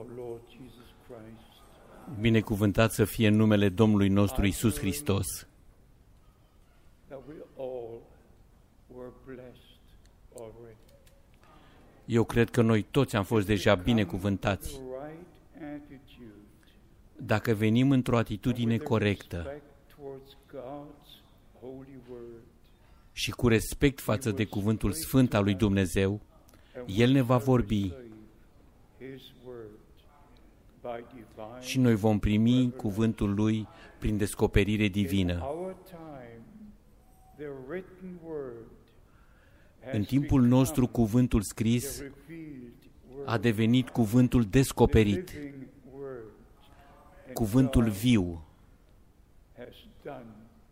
Lord Jesus Christ. Binecuvântat să fie numele Domnului nostru Iisus Hristos. That we all were blessed already. Eu cred că noi toți am fost deja binecuvântați. The right attitude Dacă venim într-o atitudine with corectă respect towards God's holy word, și cu respect față de cuvântul sfânt al lui Dumnezeu, and El ne va we shall vorbi receive His word by divine. și noi vom primi cuvântul Lui prin descoperire In divină. our time, the written word În has timpul become nostru, cuvântul the scris revealed word, a devenit cuvântul the descoperit, living word, and cuvântul God viu. has done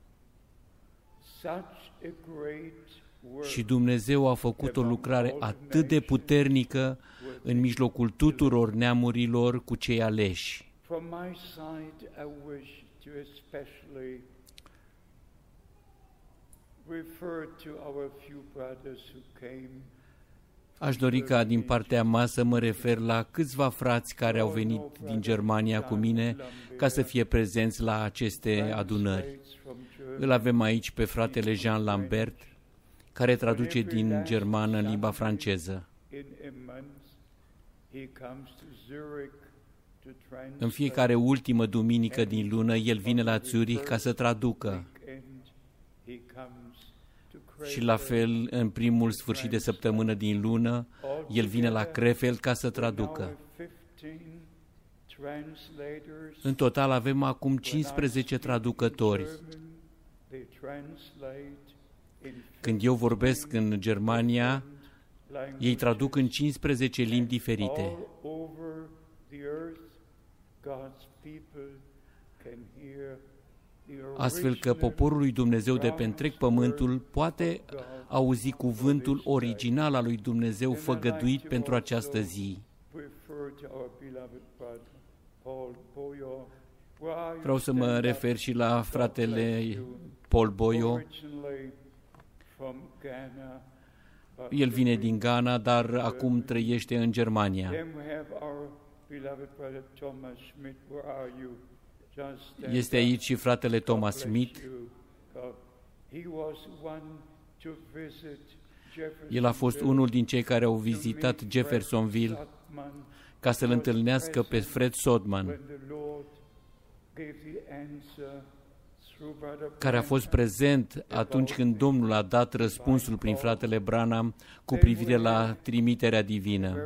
such a great work Și Dumnezeu a făcut o lucrare atât de puternică în mijlocul tuturor neamurilor cu cei aleși. From my side, I wish to especially refer to our few brothers who came. Aș dori ca din partea mea să mă refer la câțiva frați care au venit din Germania cu mine ca să fie prezenți la aceste adunări. Îl avem aici pe fratele Jean Lambert, care traduce din germană în limba franceză. În fiecare ultimă duminică din lună, el vine la Zurich ca să traducă. Și la fel, în primul sfârșit de săptămână din lună, el vine la Krefeld ca să traducă. În total avem acum 15 traducători. Când eu vorbesc în Germania, ei traduc în 15 limbi diferite. Astfel că poporul lui Dumnezeu de pe întreg pământul poate auzi cuvântul original al lui Dumnezeu făgăduit pentru această zi. Vreau să mă refer și la fratele Paul Boyo. El vine din Ghana, dar acum trăiește în Germania. Este aici și fratele Thomas Smith. El a fost unul din cei care au vizitat Jeffersonville ca să-l întâlnească pe Fred Sodman, care a fost prezent atunci când Domnul a dat răspunsul prin fratele Branham cu privire la trimiterea divină.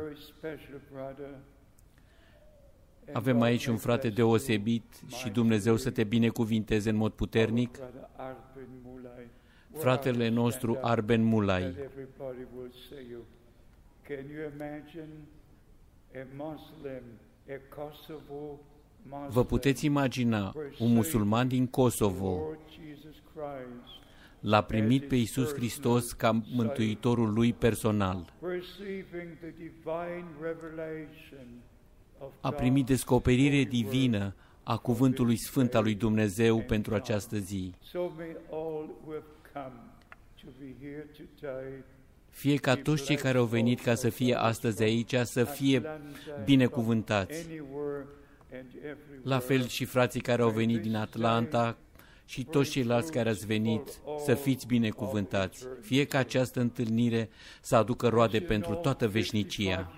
Avem aici un frate deosebit și Dumnezeu să te binecuvinteze în mod puternic, fratele nostru Arben Mulai. Vă puteți imagina, un musulman din Kosovo l-a primit pe Iisus Hristos ca mântuitorul lui personal. A primit descoperire divină a cuvântului sfânt al lui Dumnezeu pentru această zi. Fie ca toți cei care au venit ca să fie astăzi aici, să fie binecuvântați. La fel și frații care au venit din Atlanta și toți ceilalți care ați venit, să fiți binecuvântați. Fie ca această întâlnire să aducă roade pentru toată veșnicia.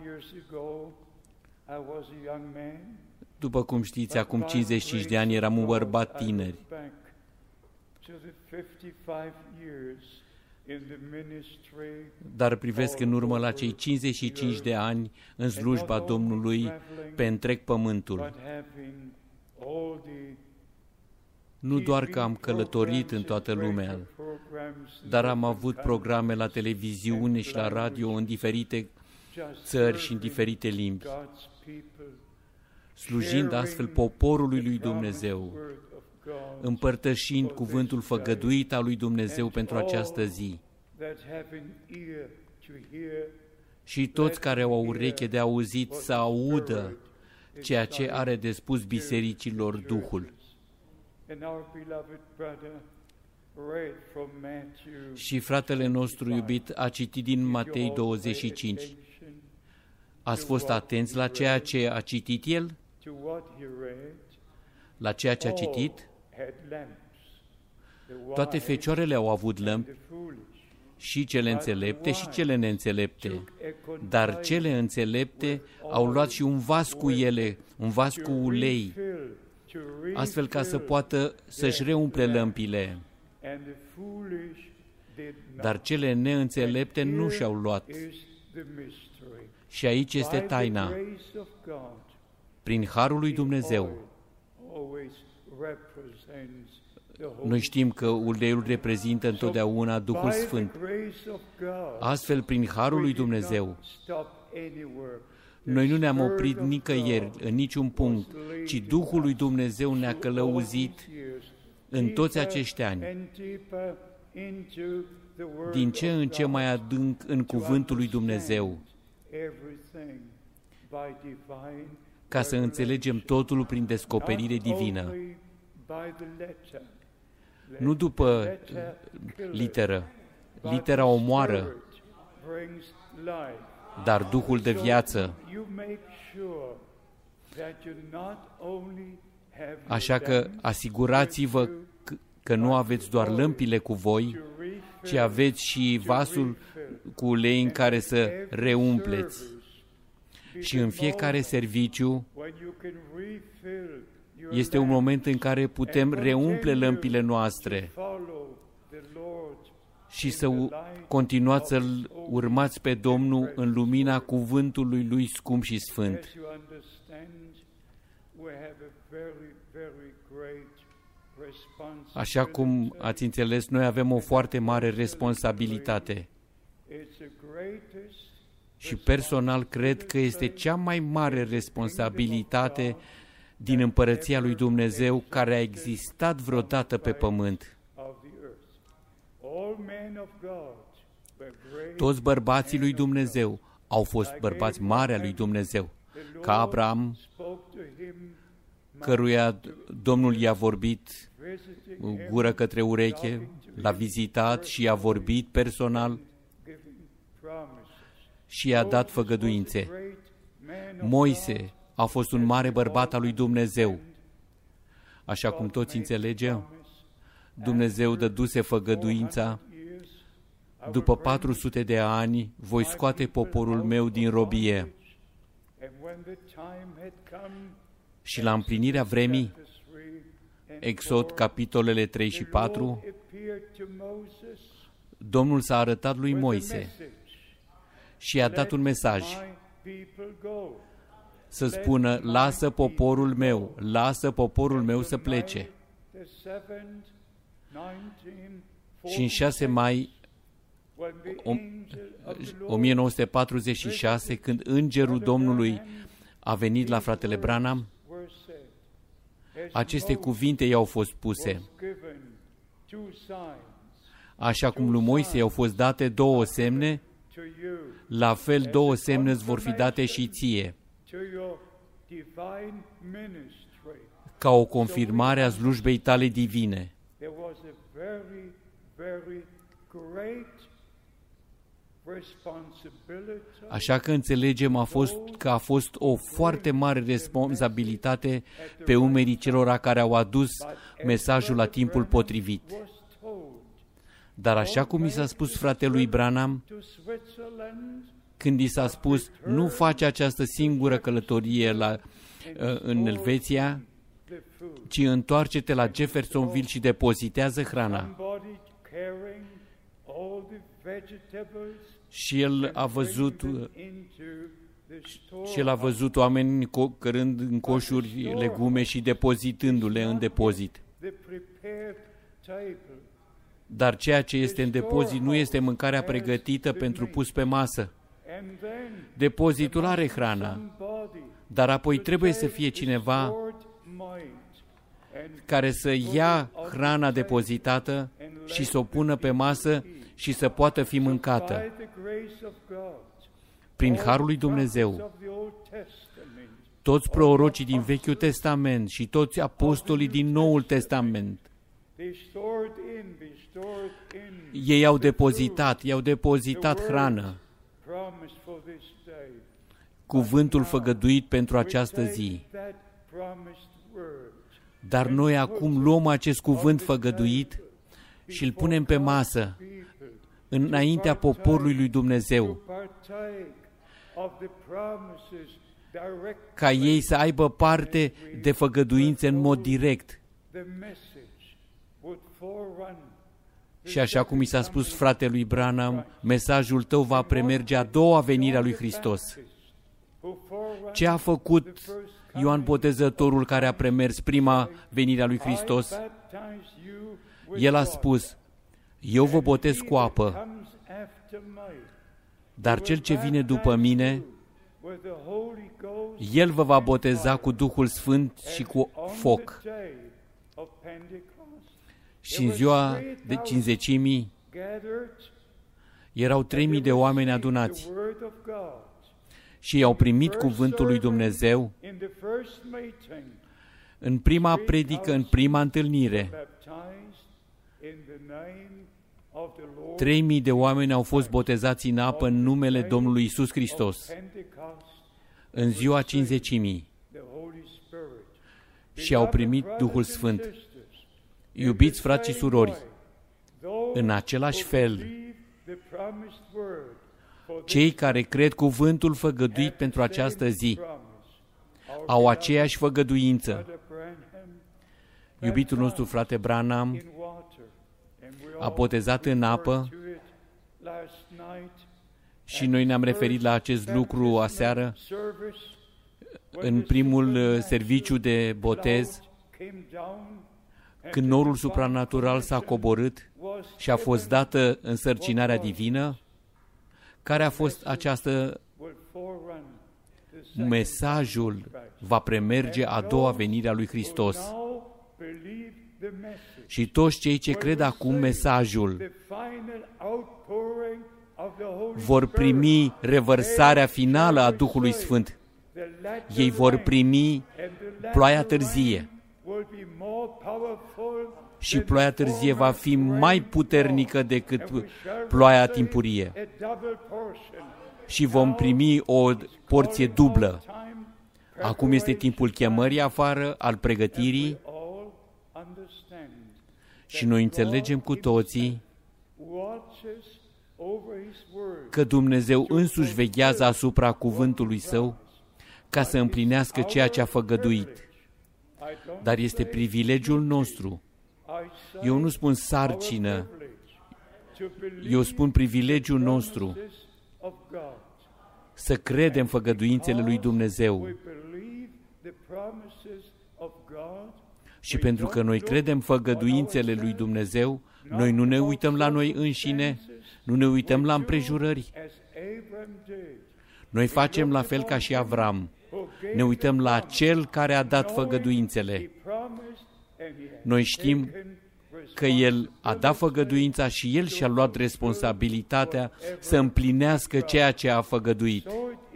După cum știți, acum 55 de ani eram un bărbat tineri. Dar privesc în urmă la cei 55 de ani în slujba Domnului pe întreg pământul. Nu doar că am călătorit în toată lumea, dar am avut programe la televiziune și la radio în diferite țări și în diferite limbi, slujind astfel poporului lui Dumnezeu, împărtășind cuvântul făgăduit al lui Dumnezeu pentru această zi. Și toți care au ureche de auzit să audă ceea ce are de spus bisericilor Duhul. Și fratele nostru iubit a citit din Matei 25. Ați fost atenți la ceea ce a citit el? La ceea ce a citit? Toate fecioarele au avut lămpi, și cele înțelepte și cele neînțelepte, dar cele înțelepte au luat și un vas cu ele, un vas cu ulei, astfel ca să poată să-și reumple lămpile. Dar cele neînțelepte nu și-au luat. Și aici este taina. Prin harul lui Dumnezeu. Noi știm că uleiul reprezintă întotdeauna Duhul Sfânt. Astfel, prin harul lui Dumnezeu, noi nu ne-am oprit nicăieri, în niciun punct, ci Duhul lui Dumnezeu ne-a călăuzit în toți acești ani, din ce în ce mai adânc în cuvântul lui Dumnezeu, ca să înțelegem totul prin descoperire divină. Nu după literă. Litera omoară, dar Duhul de viață. Așa că asigurați-vă că nu aveți doar lămpile cu voi, ci aveți și vasul cu ulei în care să reumpleți. Și în fiecare serviciu este un moment în care putem reumple lămpile noastre și să continuați să-L urmați pe Domnul în lumina cuvântului Lui scump și sfânt. Așa cum ați înțeles, noi avem o foarte mare responsabilitate. Și personal cred că este cea mai mare responsabilitate din împărăția lui Dumnezeu care a existat vreodată pe pământ. Toți bărbații lui Dumnezeu au fost bărbați mari al lui Dumnezeu, ca Abraham, căruia Domnul i-a vorbit gură către ureche, l-a vizitat și i-a vorbit personal și i-a dat făgăduințe. Moise a fost un mare bărbat al lui Dumnezeu. Așa cum toți înțelegem, Dumnezeu dăduse făgăduința: după 400 de ani voi scoate poporul meu din robie. Și la împlinirea vremii, Exod, capitolele 3 și 4, Domnul s-a arătat lui Moise și i-a dat un mesaj, să spună: lasă poporul meu să plece. Și în 6 mai 1946, când îngerul Domnului a venit la fratele Branham, aceste cuvinte i-au fost puse. Așa cum lui Moise i-au fost date 2 semne, la fel 2 semne îți vor fi date și ție, ca o confirmare a slujbei tale divine. Așa că înțelegem că a fost o foarte mare responsabilitate pe umerii celor care au adus mesajul la timpul potrivit. Dar așa cum i s-a spus fratelui Branham, când i s-a spus: nu face această singură călătorie în Elveția, ci întoarce-te la Jeffersonville și depozitează hrana. Și el a văzut oameni cărând în coșuri legume și depozitându-le în depozit. Dar ceea ce este în depozit nu este mâncarea pregătită pentru pus pe masă. Depozitul are hrana, dar apoi trebuie să fie cineva care să ia hrana depozitată și să o pună pe masă și să poată fi mâncată. Prin harul lui Dumnezeu, toți prorocii din Vechiul Testament și toți apostolii din Noul Testament, ei i-au depozitat hrană, cuvântul făgăduit pentru această zi. Dar noi acum luăm acest cuvânt făgăduit și îl punem pe masă, înaintea poporului lui Dumnezeu, ca ei să aibă parte de făgăduințe în mod direct. Și așa cum i s-a spus fratelui Branham, mesajul tău va premerge a doua venire a lui Hristos. Ce a făcut Ioan Botezătorul care a premers prima venire a lui Hristos? El a spus, eu vă botez cu apă, dar cel ce vine după mine, el vă va boteza cu Duhul Sfânt și cu foc. Și în ziua de Cincizecimii erau 3.000 de oameni adunați și i-au primit cuvântul lui Dumnezeu în prima predică, în prima întâlnire. 3.000 de oameni au fost botezați în apă în numele Domnului Iisus Hristos în ziua Cincizecimii și au primit Duhul Sfânt. Iubiți frați și surori, în același fel, cei care cred cuvântul făgăduit pentru această zi au aceeași făgăduință. Iubitul nostru frate Branham a botezat în apă și noi ne-am referit la acest lucru aseară în primul serviciu de botez, când norul supranatural s-a coborât și a fost dată însărcinarea divină. Care a fost această? Mesajul va premerge a doua venire a lui Hristos. Și toți cei ce cred acum mesajul vor primi revărsarea finală a Duhului Sfânt. Ei vor primi ploaia târzie. Și ploaia târzie va fi mai puternică decât ploaia timpurie. Și vom primi o porție dublă. Acum este timpul chemării afară, al pregătirii, și noi înțelegem cu toții că Dumnezeu însuși veghează asupra cuvântului Său ca să împlinească ceea ce a făgăduit. Dar este privilegiul nostru. Eu nu spun sarcină, eu spun privilegiul nostru să credem făgăduințele lui Dumnezeu. Și pentru că noi credem făgăduințele lui Dumnezeu, noi nu ne uităm la noi înșine, nu ne uităm la împrejurări. Noi facem la fel ca și Avram. Ne uităm la Cel care a dat făgăduințele. Noi știm că El a dat făgăduința și El și-a luat responsabilitatea să împlinească ceea ce a făgăduit.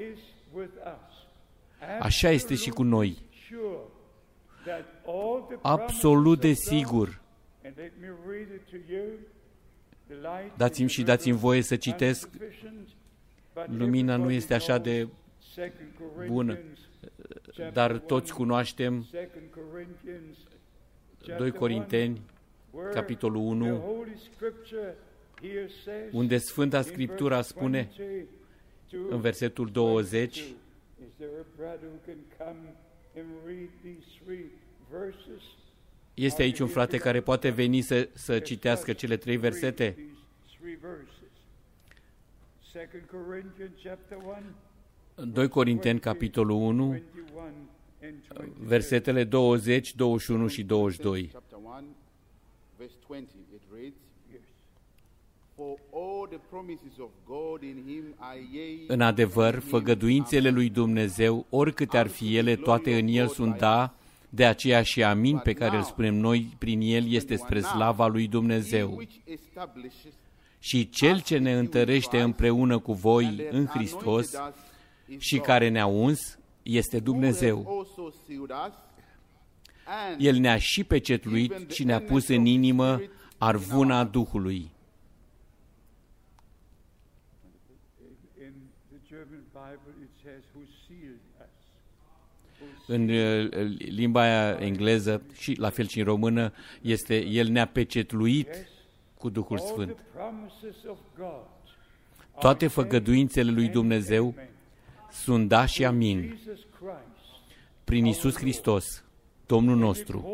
Așa este și cu noi. Absolut de sigur. Dați-mi voie să citesc. Lumina nu este așa de bună, dar toți cunoaștem 2 Corinteni, capitolul 1, unde Sfânta Scriptura spune în versetul 20, este aici un frate care poate veni să citească cele 3 versete. 2 Corinteni, capitolul 1, versetele 20, 21 și 22. În adevăr, făgăduințele lui Dumnezeu, oricâte ar fi ele, toate în El sunt da, de aceea și amin pe care îl spunem noi prin El este spre slava lui Dumnezeu. Și Cel ce ne întărește împreună cu voi în Hristos și care ne-a uns este Dumnezeu. El ne-a și pecetluit și ne-a pus în inimă arvuna Duhului. În limba engleză și la fel și în română este El ne-a pecetluit cu Duhul Sfânt. Toate făgăduințele lui Dumnezeu sunt da și amin prin Iisus Hristos, Domnul nostru.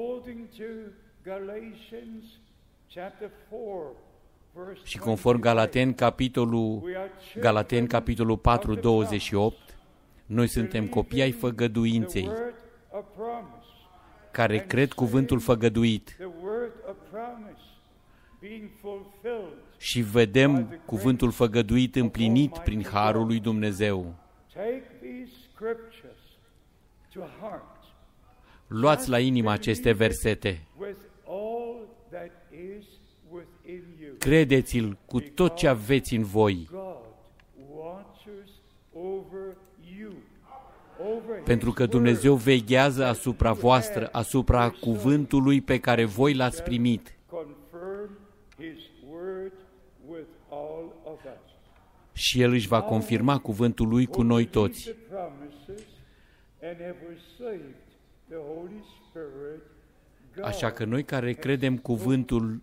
Și conform Galateni, capitolul 4, 28, noi suntem copii ai făgăduinței, care cred cuvântul făgăduit și vedem cuvântul făgăduit împlinit prin harul lui Dumnezeu. Luați la inimă aceste versete. Credeți-l cu tot ce aveți în voi, pentru că Dumnezeu veghează asupra voastră, asupra cuvântului pe care voi l-ați primit. Și El își va confirma cuvântul Lui cu noi toți. Așa că noi care credem cuvântul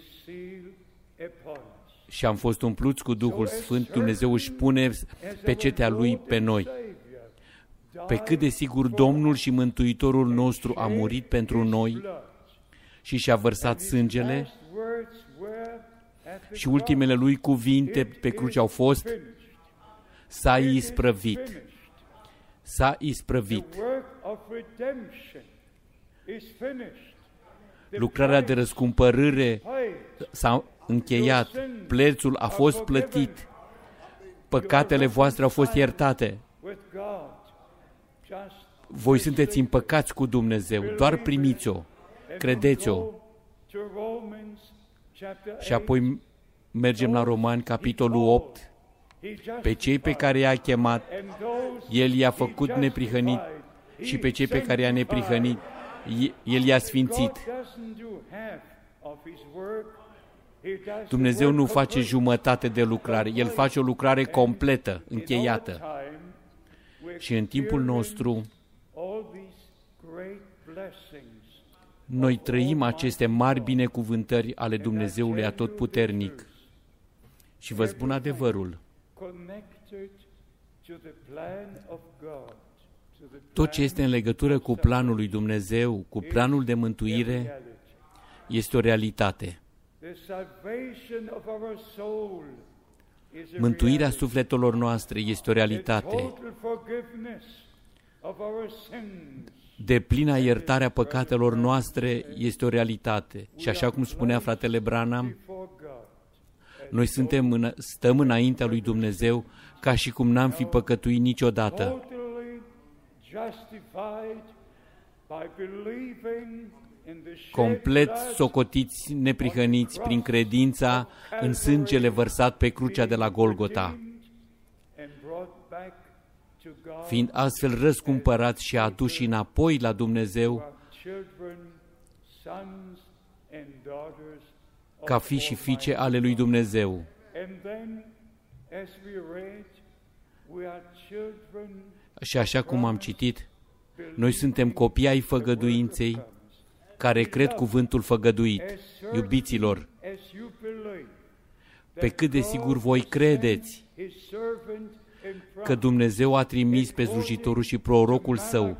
și am fost umpluți cu Duhul Sfânt, Dumnezeu își pune pecetea Lui pe noi. Pe cât de sigur Domnul și Mântuitorul nostru a murit pentru noi și și-a vărsat sângele, și ultimele Lui cuvinte pe cruce au fost: s-a isprăvit. S-a isprăvit. Lucrarea de răscumpărare s-a încheiat. Prețul a fost plătit. Păcatele voastre au fost iertate. Voi sunteți împăcați cu Dumnezeu. Doar primiți-o. Credeți-o. Și apoi mergem la Romani, capitolul 8. Pe cei pe care i-a chemat, El i-a făcut neprihănit, și pe cei pe care i-a neprihănit, El i-a sfințit. Dumnezeu nu face jumătate de lucrare, El face o lucrare completă, încheiată. Și în timpul nostru, noi trăim aceste mari binecuvântări ale Dumnezeului Atotputernic. Și vă spun adevărul, tot ce este în legătură cu planul lui Dumnezeu, cu planul de mântuire, este o realitate. Mântuirea sufletelor noastre este o realitate. Deplină iertarea păcatelor noastre este o realitate. Și așa cum spunea fratele Branham, noi stăm înaintea lui Dumnezeu ca și cum n-am fi păcătuit niciodată. Complet socotiți, neprihăniți prin credința în sângele vărsat pe crucea de la Golgota, fiind astfel răscumpărați și aduși înapoi la Dumnezeu ca fii și fiice ale lui Dumnezeu. Și așa cum am citit, noi suntem copii ai făgăduinței care cred cuvântul făgăduit. Iubiților, pe cât de sigur voi credeți că Dumnezeu a trimis pe slujitorul și prorocul Său,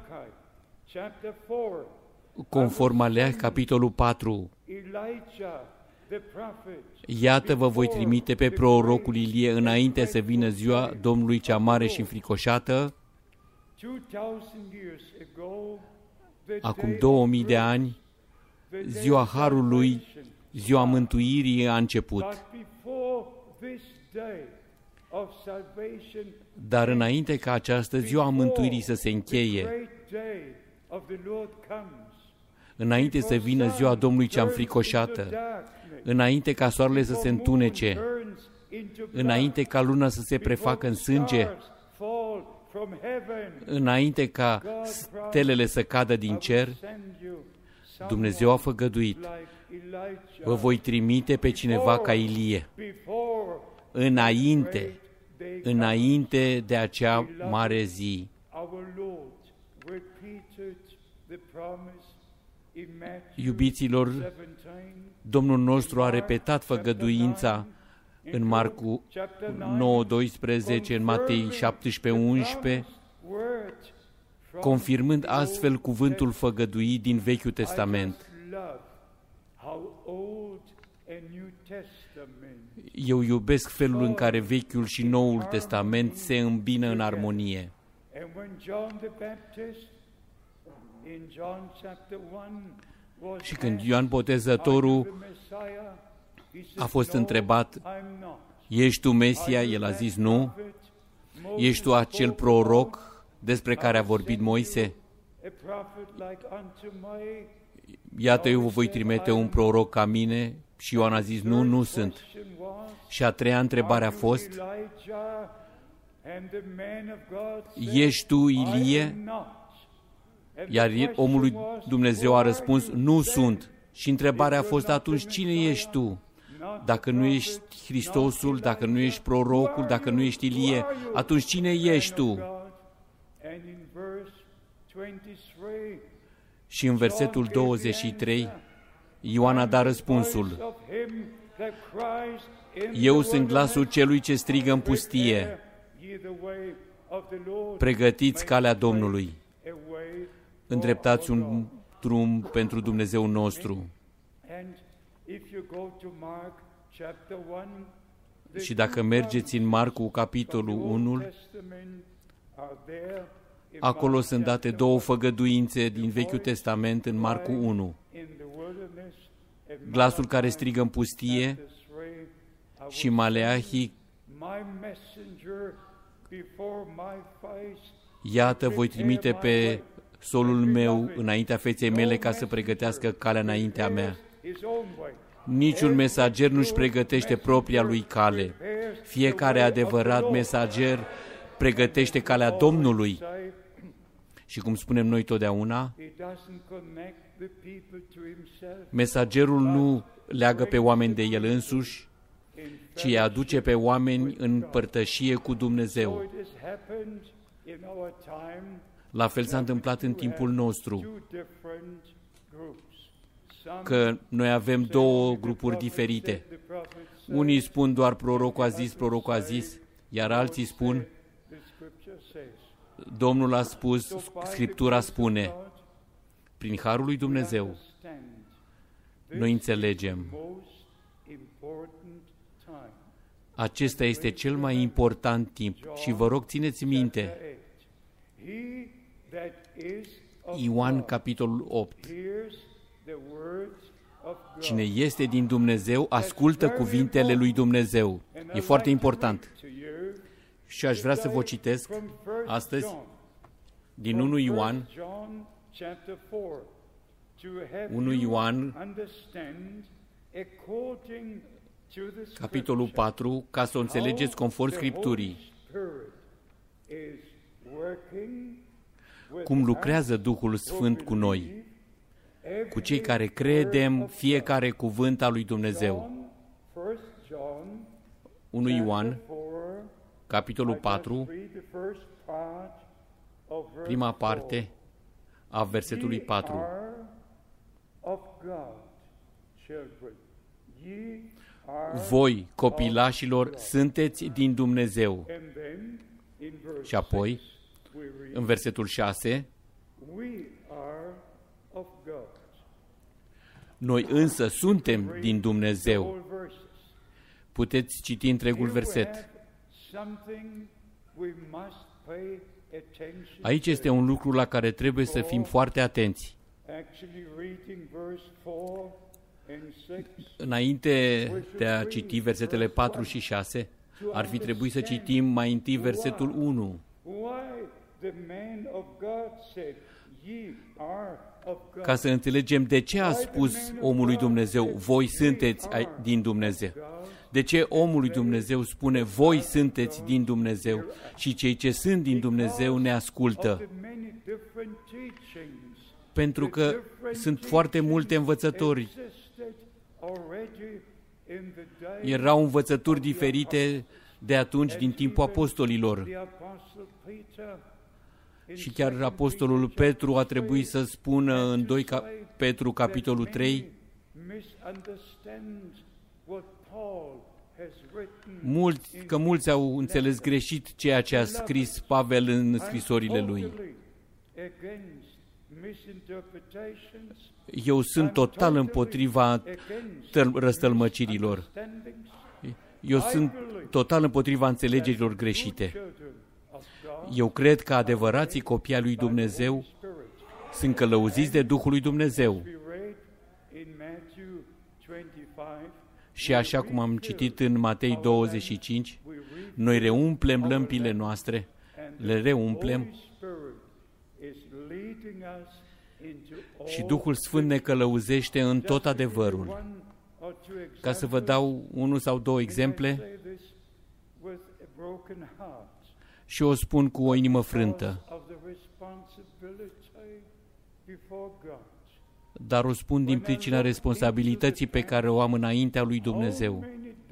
conform Alea, capitolul 4, iată vă voi trimite pe prorocul Ilie înainte să vină ziua Domnului cea mare și înfricoșată. Acum 2000 de ani, ziua Harului, ziua mântuirii a început. Dar înainte ca această ziua a mântuirii să se încheie, înainte să vină ziua Domnului cea înfricoșată, înainte ca soarele să se întunece, înainte ca luna să se prefacă în sânge, înainte ca stelele să cadă din cer, Dumnezeu a făgăduit: vă voi trimite pe cineva ca Ilie, înainte înainte de acea mare zi. Iubiților, Domnul nostru a repetat făgăduința în Marcu 9:12, în Matei 17:11, confirmând astfel cuvântul făgăduit din Vechiul Testament. Eu iubesc felul în care Vechiul și Noul Testament se îmbină în armonie. Și când Ioan Botezătorul a fost întrebat, ești tu Mesia? El a zis nu. Ești tu acel proroc despre care a vorbit Moise? Iată, eu vă voi trimite un proroc ca mine. Și Ioan a zis, nu, nu sunt. Și a treia întrebare a fost, ești tu Ilie? Iar omul lui Dumnezeu a răspuns, nu sunt. Și întrebarea a fost, atunci cine ești tu? Dacă nu ești Hristosul, dacă nu ești prorocul, dacă nu ești Ilie, atunci cine ești tu? Și în versetul 23, Ioan a dat răspunsul, eu sunt glasul celui ce strigă în pustie, pregătiți calea Domnului, îndreptați un drum pentru Dumnezeu nostru. Și dacă mergeți în Marcu, capitolul 1, acolo sunt date două făgăduințe din Vechiul Testament în Marcu 1. Glasul care strigă în pustie și Maleahi, iată, voi trimite pe solul meu înaintea feței mele ca să pregătească calea înaintea mea. Niciun mesager nu-și pregătește propria lui cale. Fiecare adevărat mesager pregătește calea Domnului. Și cum spunem noi totdeauna, mesagerul nu leagă pe oameni de el însuși, ci îi aduce pe oameni în părtășie cu Dumnezeu. La fel s-a întâmplat în timpul nostru, că noi avem două grupuri diferite. Unii spun doar prorocul a zis, iar alții spun Domnul a spus, Scriptura spune. Prin harul lui Dumnezeu, noi înțelegem. Acesta este cel mai important timp și vă rog, țineți minte, Ioan, capitolul 8. Cine este din Dumnezeu, ascultă cuvintele lui Dumnezeu. E foarte important. Și aș vrea să vă citesc astăzi din 1 Ioan, 1 Ioan, capitolul 4, ca să o înțelegeți conform Scripturii. Cum lucrează Duhul Sfânt cu noi, cu cei care credem fiecare cuvânt al lui Dumnezeu. 1 Ioan, capitolul 4, prima parte a versetului 4. Voi, copilașilor, sunteți din Dumnezeu. Și apoi, în versetul 6, noi însă suntem din Dumnezeu. Puteți citi întregul verset. Aici este un lucru la care trebuie să fim foarte atenți. Înainte de a citi versetele 4 și 6, ar fi trebuit să citim mai întâi versetul 1. Ca să înțelegem de ce a spus omul lui Dumnezeu, voi sunteți din Dumnezeu. De ce omul lui Dumnezeu spune, voi sunteți din Dumnezeu și cei ce sunt din Dumnezeu ne ascultă. Pentru că sunt foarte multe învățători. Erau învățături diferite de atunci, din timpul apostolilor. Și chiar apostolul Petru a trebuit să spună în 2 Petru, capitolul 3, mulți au înțeles greșit ceea ce a scris Pavel în scrisorile lui. Eu sunt total împotriva răstălmăcirilor. Eu sunt total împotriva înțelegerilor greșite. Eu cred că adevărații copii ai lui Dumnezeu sunt călăuziți de Duhul lui Dumnezeu. Și așa cum am citit în Matei 25, noi reumplem lămpile noastre, le reumplem și Duhul Sfânt ne călăuzește în tot adevărul. Ca să vă dau unul sau două exemple, și o spun cu o inimă frântă, dar o spun din pricina responsabilității pe care o am înaintea lui Dumnezeu.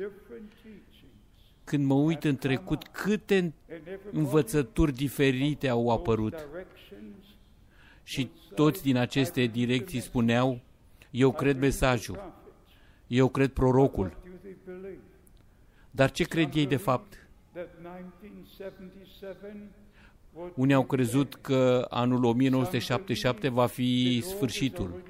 Când mă uit în trecut, câte învățături diferite au apărut și toți din aceste direcții spuneau, eu cred mesajul, eu cred prorocul. Dar ce cred ei de fapt? Unii au crezut că anul 1977 va fi sfârșitul.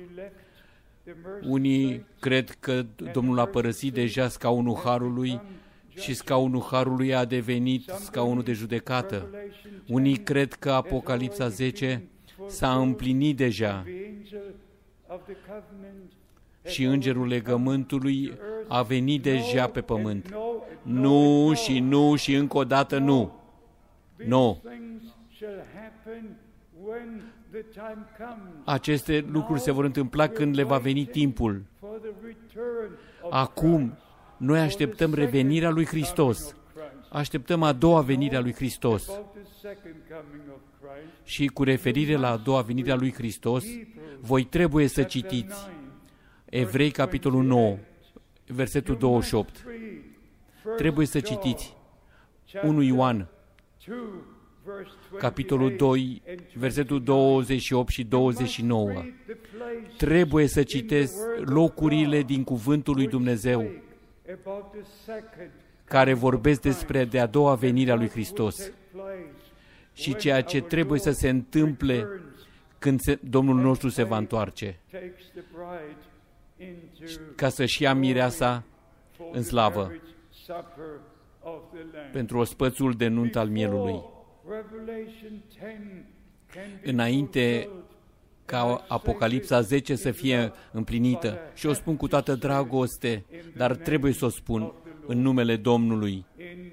Unii cred că Domnul a părăsit deja scaunul Harului și scaunul Harului a devenit scaunul de judecată. Unii cred că Apocalipsa 10 s-a împlinit deja și îngerul legământului a venit deja pe pământ. Nu și nu și încă o dată nu. Nu. Aceste lucruri se vor întâmpla când le va veni timpul. Acum, noi așteptăm revenirea lui Hristos. Așteptăm a doua venire a lui Hristos. Și cu referire la a doua venire a lui Hristos, voi trebuie să citiți Evrei, capitolul 9, versetul 28. Trebuie să citiți 1 Ioan, capitolul 2, versetul 28 și 29. Trebuie să citesc locurile din cuvântul lui Dumnezeu care vorbesc despre de-a doua venire a lui Hristos și ceea ce trebuie să se întâmple când Domnul nostru se va întoarce ca să-și ia mireasa în slavă pentru ospățul de nuntă al mielului. Înainte ca Apocalipsa 10 să fie împlinită, și o spun cu toată dragoste, dar trebuie să o spun în numele Domnului.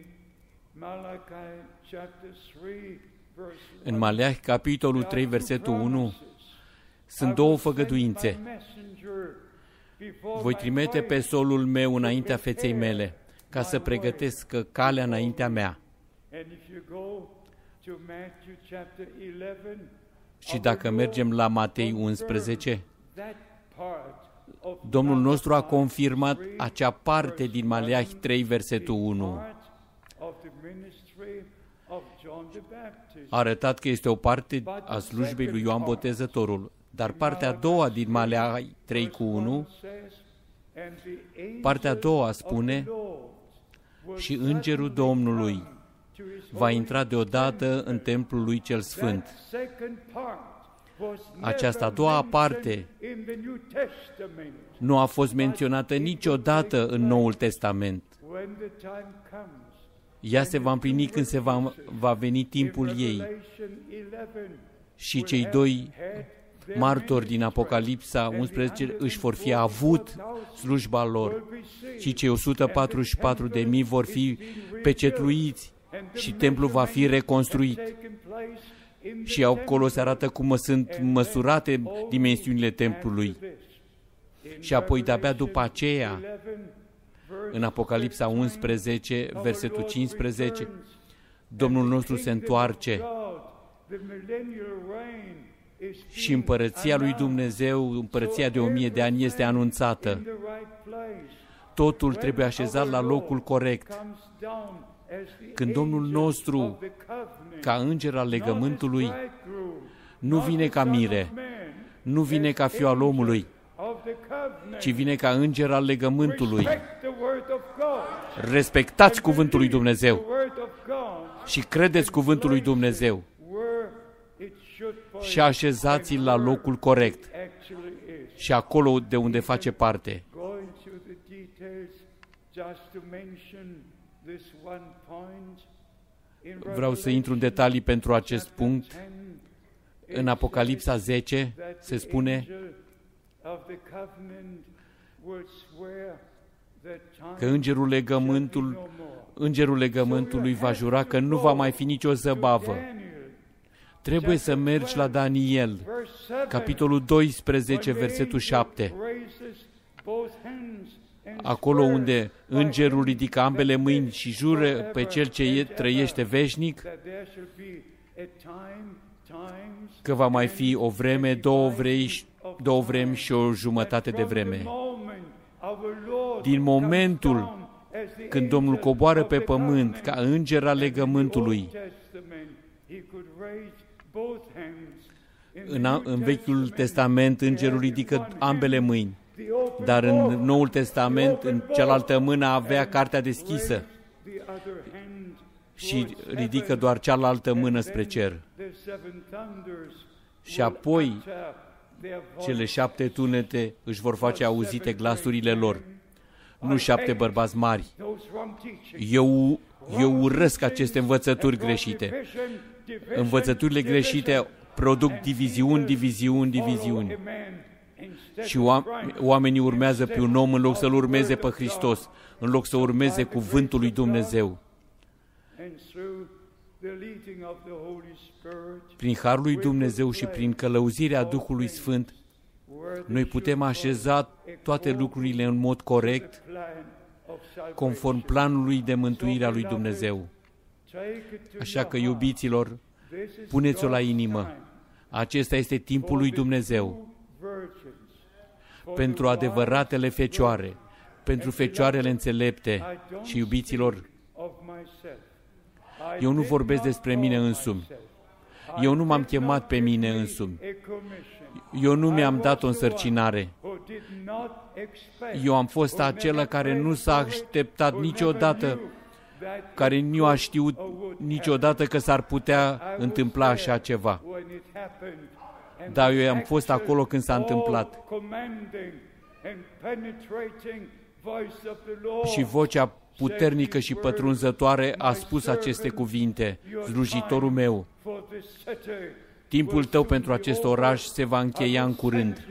În Maleah, capitolul 3, versetul 1, sunt două făgăduințe. Voi trimite pe solul meu înaintea feței mele, ca să pregătesc calea înaintea mea. Și dacă mergem la Matei 11, Domnul nostru a confirmat acea parte din Maleah 3, versetul 1. A arătat că este o parte a slujbei lui Ioan Botezătorul. Dar partea a doua din Maleah 3 cu 1, partea a doua spune, și îngerul Domnului va intra deodată în templul lui cel sfânt. Această a doua parte nu a fost menționată niciodată în Noul Testament. Ea se va împlini când va veni timpul ei. Și cei doi martori din Apocalipsa 11 își vor fi avut slujba lor și cei 144.000 vor fi pecetluiți și templul va fi reconstruit. Și acolo se arată cum sunt măsurate dimensiunile templului. Și apoi de-abia după aceea, în Apocalipsa 11, versetul 15, Domnul nostru se întoarce și împărăția lui Dumnezeu, împărăția de 1000 de ani, este anunțată. Totul trebuie așezat la locul corect. când Domnul nostru, ca înger al legământului, nu vine ca mire, nu vine ca fiul al omului, ci vine ca înger al legământului. Respectați cuvântul lui Dumnezeu și credeți cuvântul lui Dumnezeu și așezați-l la locul corect și acolo de unde face parte. Vreau să intru în detalii pentru acest punct. În Apocalipsa 10 se spune că îngerul legământului va jura că nu va mai fi nicio zăbavă. Trebuie să mergi la Daniel, capitolul 12, versetul 7, acolo unde îngerul ridică ambele mâini și jură pe cel ce trăiește veșnic că va mai fi o vreme, două vremi și o jumătate de vreme. Din momentul când Domnul coboară pe pământ ca înger al legământului, în Vechiul Testament îngerul ridică ambele mâini, dar în Noul Testament, în cealaltă mână avea cartea deschisă și ridică doar cealaltă mână spre cer. Și apoi cele 7 tunete își vor face auzite glasurile lor. Nu 7 bărbați mari. Eu urăsc aceste învățături greșite. Învățăturile greșite produc diviziuni. Și oamenii urmează pe un om în loc să-L urmeze pe Hristos, în loc să urmeze cuvântul lui Dumnezeu. Prin harul lui Dumnezeu și prin călăuzirea Duhului Sfânt, noi putem așeza toate lucrurile în mod corect, conform planului de mântuire a lui Dumnezeu. Așa că, iubiților, puneți-o la inimă. Acesta este timpul lui Dumnezeu pentru adevăratele fecioare, pentru fecioarele înțelepte și, iubiților, eu nu vorbesc despre mine însumi. Eu nu m-am chemat pe mine însumi. Eu nu mi-am dat o însărcinare. Eu am fost acela care nu s-a așteptat niciodată, care nu a știut niciodată că s-ar putea întâmpla așa ceva. Dar eu am fost acolo când s-a întâmplat. Și vocea puternică și pătrunzătoare a spus aceste cuvinte: slujitorul meu, timpul tău pentru acest oraș se va încheia în curând.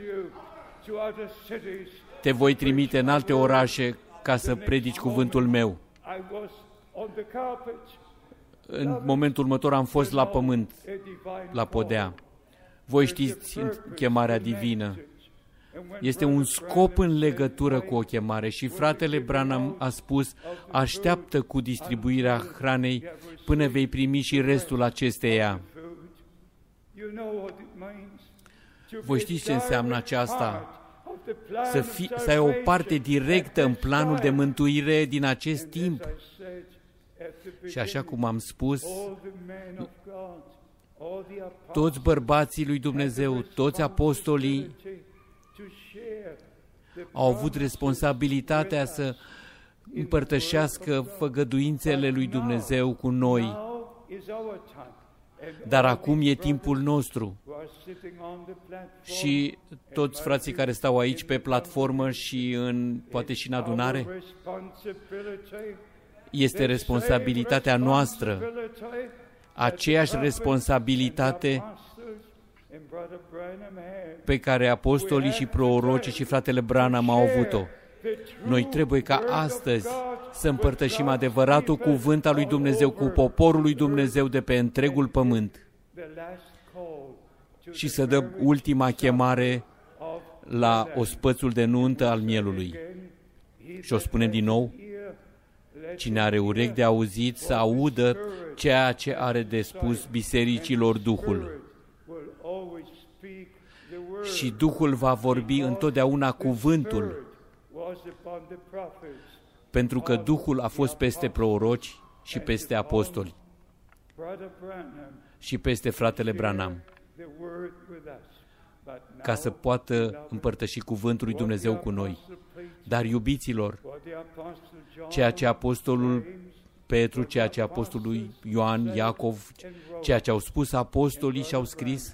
Te voi trimite în alte orașe ca să predici cuvântul meu. În momentul următor am fost la pământ, la podea. Voi știți chemarea divină. Este un scop în legătură cu o chemare și fratele Branham a spus: așteaptă cu distribuirea hranei până vei primi și restul acesteia. Voi știți ce înseamnă aceasta? Să ai o parte directă în planul de mântuire din acest timp. Și așa cum am spus, toți bărbații lui Dumnezeu, toți apostolii au avut responsabilitatea să împărtășească făgăduințele lui Dumnezeu cu noi. Dar acum e timpul nostru. Și toți frații care stau aici pe platformă și poate și în adunare, este responsabilitatea noastră, aceeași responsabilitate pe care apostolii și prorocii și fratele Branham au avut-o. Noi trebuie ca astăzi să împărtășim adevăratul cuvânt al lui Dumnezeu cu poporul lui Dumnezeu de pe întregul pământ și să dăm ultima chemare la ospățul de nuntă al mielului. Și o spunem din nou: cine are urechi de auzit să audă ceea ce are de spus bisericilor Duhul. Și Duhul va vorbi întotdeauna cuvântul, pentru că Duhul a fost peste proroci și peste apostoli și peste fratele Branham, ca să poată împărtăși cuvântul lui Dumnezeu cu noi. Dar, iubiților, ceea ce apostolul Petru, ceea ce apostolul Ioan, Iacov, ceea ce au spus apostolii și au scris,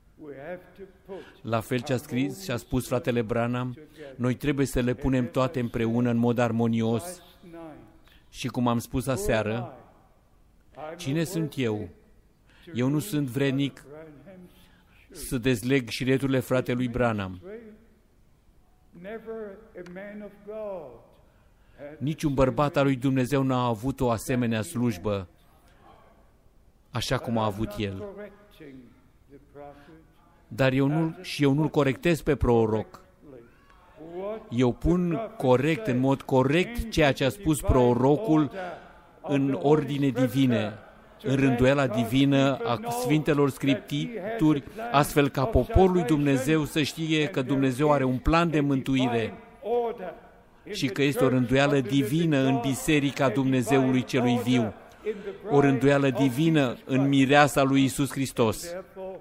la fel ce a scris și a spus fratele Branham, noi trebuie să le punem toate împreună în mod armonios. Și cum am spus aseară, cine sunt eu? Eu nu sunt vrednic să dezleg șireturile fratelui Branham. Niciun bărbat al lui Dumnezeu n-a avut o asemenea slujbă, așa cum a avut el. Dar eu nu-l corectez pe proroc. Eu pun corect, în mod corect, ceea ce a spus prorocul în ordine divine, în rânduiala divină a Sfintelor Scripturi, astfel ca poporul lui Dumnezeu să știe că Dumnezeu are un plan de mântuire și că este o rânduială divină în Biserica Dumnezeului celui viu, o rânduială divină în mireasa lui Iisus Hristos.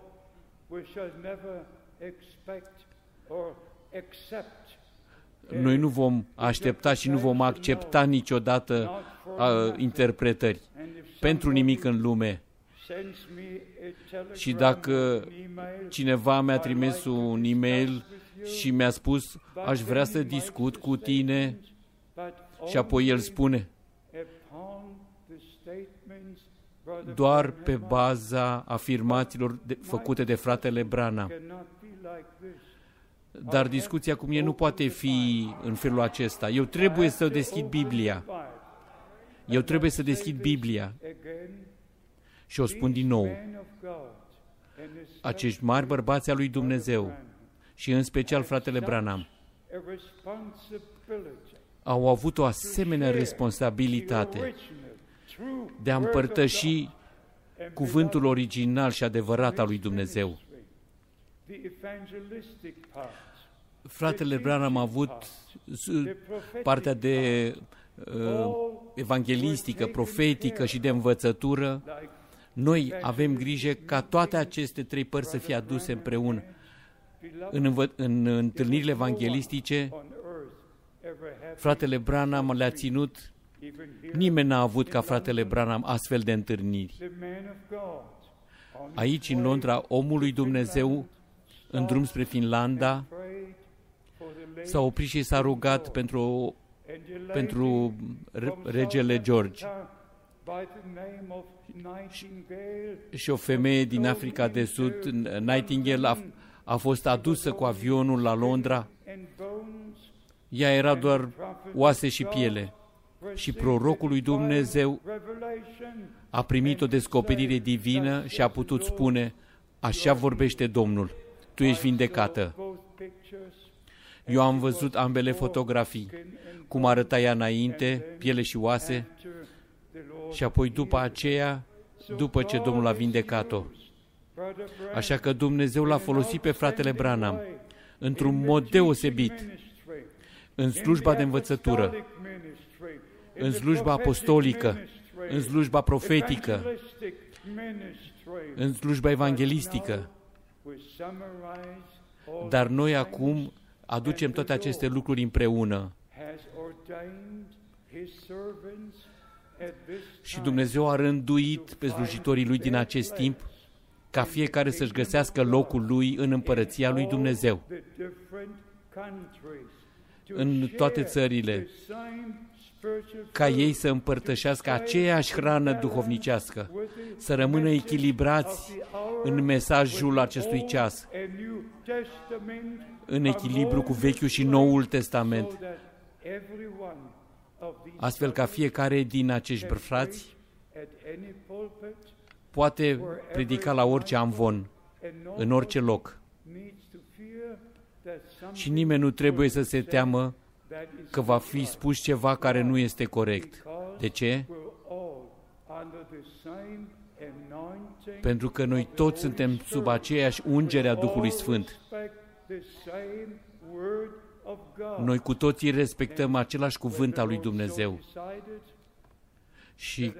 Noi nu vom aștepta și nu vom accepta niciodată interpretări pentru nimic în lume. Și dacă cineva mi-a trimis un e-mail și mi-a spus, aș vrea să discut cu tine, și apoi el spune, doar pe baza afirmațiilor făcute de fratele Branham. Dar discuția cu mine nu poate fi în felul acesta. Eu trebuie să deschid Biblia. Eu trebuie să deschid Biblia. Și o spun din nou. Acești mari bărbați al lui Dumnezeu, și în special fratele Branham, au avut o asemenea responsabilitate de a împărtăși cuvântul original și adevărat al lui Dumnezeu. Fratele Branham a avut partea de evanghelistică, profetică și de învățătură. Noi avem grijă ca toate aceste trei părți să fie aduse împreună. În întâlnirile evanghelistice, fratele Branham le-a ținut. Nimeni n-a avut ca fratele Branham astfel de întâlniri. Aici, în Londra, omul lui Dumnezeu, în drum spre Finlanda, s-a oprit și s-a rugat pentru regele George. Și o femeie din Africa de Sud, Nightingale, a fost adusă cu avionul la Londra. Ea era doar oase și piele. Și prorocul lui Dumnezeu a primit o descoperire divină și a putut spune, așa vorbește Domnul, tu ești vindecată. Eu am văzut ambele fotografii, cum arăta ea înainte, piele și oase, și apoi după aceea, după ce Domnul a vindecat-o. Așa că Dumnezeu l-a folosit pe fratele Branham într-un mod deosebit în slujba de învățătură, în slujba apostolică, în slujba profetică, în slujba evanghelistică. Dar noi acum aducem toate aceste lucruri împreună. Și Dumnezeu a rânduit pe slujitorii Lui din acest timp ca fiecare să-și găsească locul lui în împărăția lui Dumnezeu. În toate țările, ca ei să împărtășească aceeași hrană duhovnicească, să rămână echilibrați în mesajul acestui ceas, în echilibru cu Vechiul și Noul Testament, astfel ca fiecare din acești frați poate predica la orice amvon, în orice loc. Și nimeni nu trebuie să se teamă că va fi spus ceva care nu este corect. De ce? Pentru că noi toți suntem sub aceeași ungere a Duhului Sfânt. Noi cu toții respectăm același cuvânt al lui Dumnezeu. Și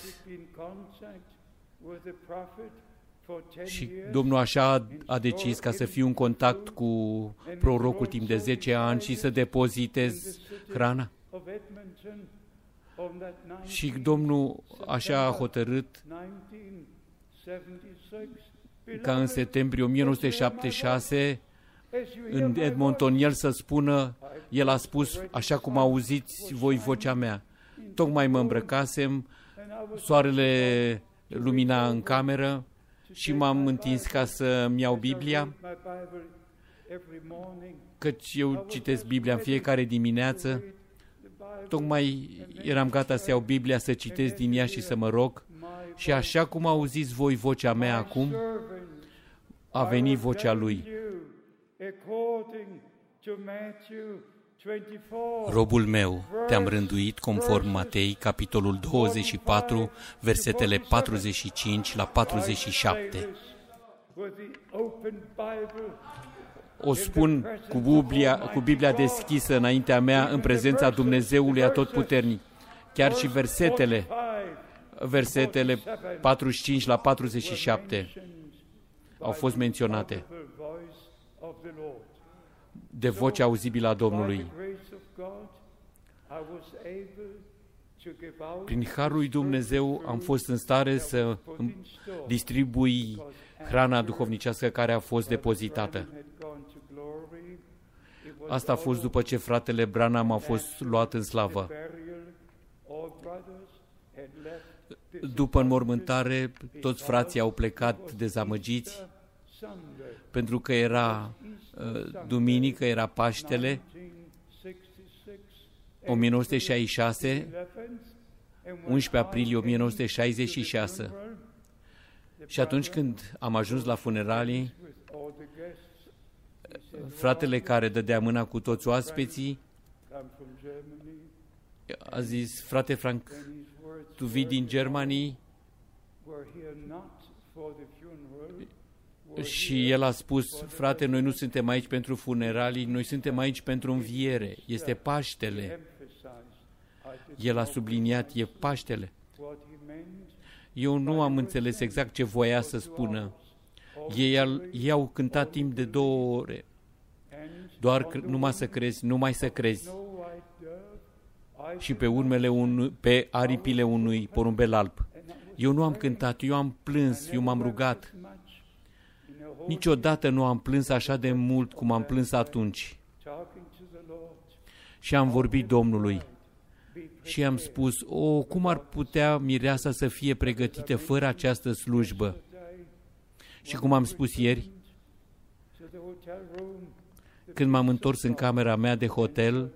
Domnul așa a decis ca să fiu în contact cu prorocul timp de 10 ani și să depozitez hrana. Și Domnul așa a hotărât ca în septembrie 1976 în Edmonton el să spună, el a spus, așa cum auziți voi vocea mea. Tocmai mă îmbrăcasem, soarele lumina în cameră și m-am întins ca să-mi iau Biblia, căci eu citesc Biblia în fiecare dimineață. Tocmai eram gata să iau Biblia, să citesc din ea și să mă rog. Și așa cum auziți voi vocea mea acum, a venit vocea lui. Robul meu, te-am rânduit conform Matei, capitolul 24, versetele 45 la 47. O spun cu Biblia deschisă înaintea mea, în prezența Dumnezeului Atotputernic. Chiar și versetele 45 la 47 au fost menționate de vocea auzibilă a Domnului. Prin harul lui Dumnezeu am fost în stare să distribui hrana duhovnicească care a fost depozitată. Asta a fost după ce fratele Branham a fost luat în slavă. După înmormântare, toți frații au plecat dezamăgiți, pentru că era duminică, era Paștele, 1966, 11 aprilie 1966. Și atunci când am ajuns la funeralii, fratele care dădea mâna cu toți oaspeții a zis, frate Frank, tu vii din Germania? Și el a spus, frate, noi nu suntem aici pentru funeralii, noi suntem aici pentru înviere, este Paștele. El a subliniat, e Paștele. Eu nu am înțeles exact ce voia să spună. Ei au cântat timp de 2 ore. Doar numai să crezi, numai să crezi. Și pe aripile unui porumbel alb. Eu nu am cântat, eu am plâns, eu m-am rugat. Niciodată nu am plâns așa de mult cum am plâns atunci. Și am vorbit Domnului. Și am spus, cum ar putea mireasa să fie pregătită fără această slujbă? Și cum am spus ieri, când m-am întors în camera mea de hotel,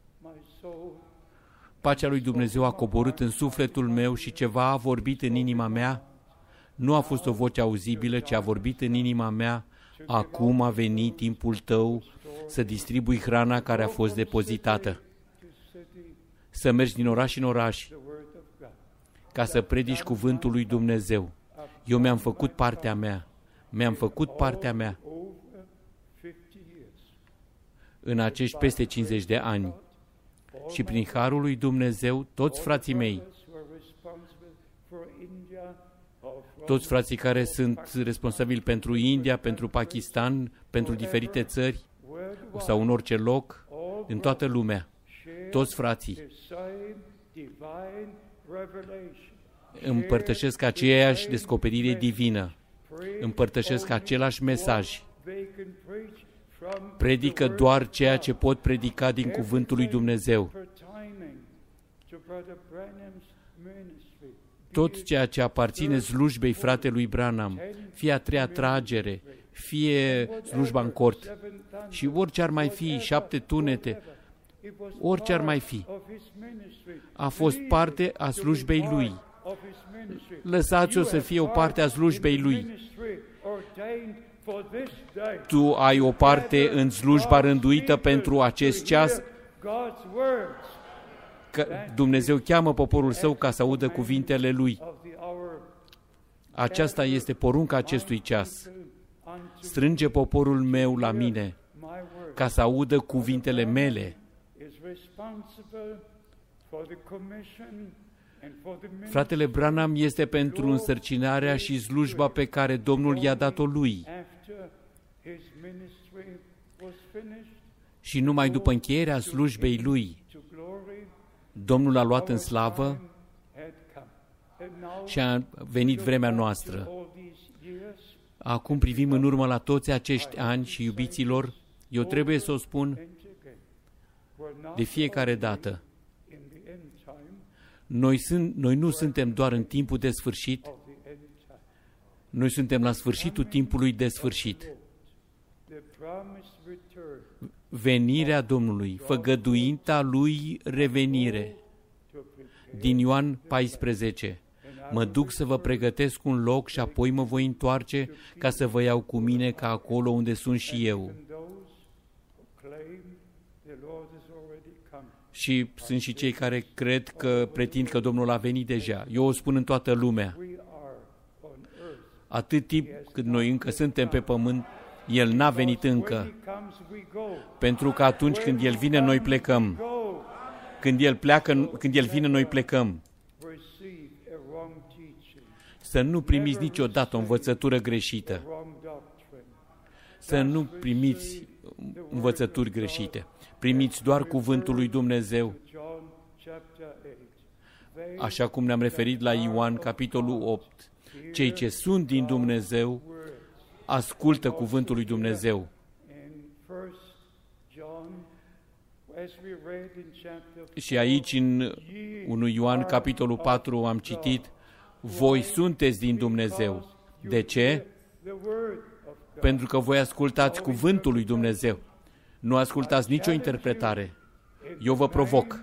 pacea lui Dumnezeu a coborât în sufletul meu și ceva a vorbit în inima mea. Nu a fost o voce auzibilă, ci a vorbit în inima mea. Acum a venit timpul tău să distribui hrana care a fost depozitată. Să mergi din oraș în oraș ca să predici cuvântul lui Dumnezeu. Eu mi-am făcut partea mea. Mi-am făcut partea mea în acești peste 50 de ani. Și prin harul lui Dumnezeu, toți frații mei, toți frații care sunt responsabili pentru India, pentru Pakistan, pentru diferite țări sau în orice loc, în toată lumea, toți frații împărtășesc aceeași descoperire divină, împărtășesc același mesaj, predică doar ceea ce pot predica din cuvântul lui Dumnezeu. Tot ceea ce aparține slujbei fratelui Branham, fie a treia tragere, fie slujba în cort, și orice ar mai fi, 7 tunete, orice ar mai fi, a fost parte a slujbei lui. Lăsați-o să fie o parte a slujbei lui. Tu ai o parte în slujba rânduită pentru acest ceas, că Dumnezeu cheamă poporul său ca să audă cuvintele lui. Aceasta este porunca acestui ceas. Strânge poporul meu la mine ca să audă cuvintele mele. Fratele Branham este pentru însărcinarea și slujba pe care Domnul i-a dat-o lui. Și numai după încheierea slujbei lui, Domnul a luat în slavă și a venit vremea noastră. Acum privim în urmă la toți acești ani și, iubiților, eu trebuie să o spun de fiecare dată. Noi nu suntem doar în timpul de sfârșit, noi suntem la sfârșitul timpului de sfârșit. Venirea Domnului, făgăduința lui revenire. Din Ioan 14. Mă duc să vă pregătesc un loc și apoi mă voi întoarce ca să vă iau cu mine ca acolo unde sunt și eu. Și sunt și cei care pretind că Domnul a venit deja. Eu o spun în toată lumea. Atât timp cât noi încă suntem pe pământ, El n-a venit încă. Pentru că atunci când El vine, noi plecăm. Când El vine, noi plecăm. Să nu primiți niciodată o învățătură greșită. Să nu primiți învățături greșite. Primiți doar cuvântul lui Dumnezeu. Așa cum ne-am referit la Ioan, capitolul 8. Cei ce sunt din Dumnezeu ascultă cuvântul lui Dumnezeu. Și aici, în 1 Ioan, capitolul 4, am citit, voi sunteți din Dumnezeu. De ce? Pentru că voi ascultați cuvântul lui Dumnezeu. Nu ascultați nicio interpretare. Eu vă provoc.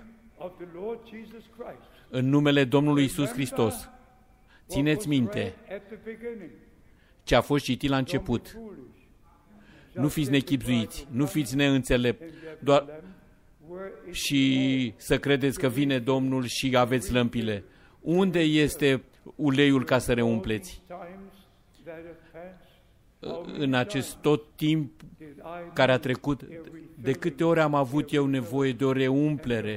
În numele Domnului Iisus Hristos. Țineți minte ce a fost citit la început. Nu fiți nechibzuiți, nu fiți neînțelepți, doar și să credeți că vine Domnul și aveți lămpile. Unde este uleiul ca să reumpleți? În acest tot timp care a trecut, de câte ori am avut eu nevoie de o reumplere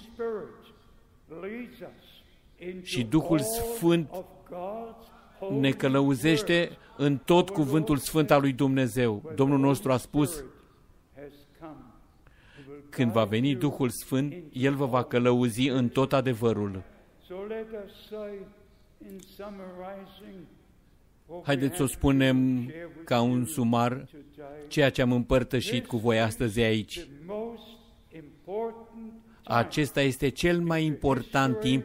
și Duhul Sfânt ne călăuzește în tot cuvântul sfânt al lui Dumnezeu. Domnul nostru a spus, când va veni Duhul Sfânt, El vă va călăuzi în tot adevărul. Haideți să o spunem ca un sumar, ceea ce am împărtășit cu voi astăzi aici. Acesta este cel mai important timp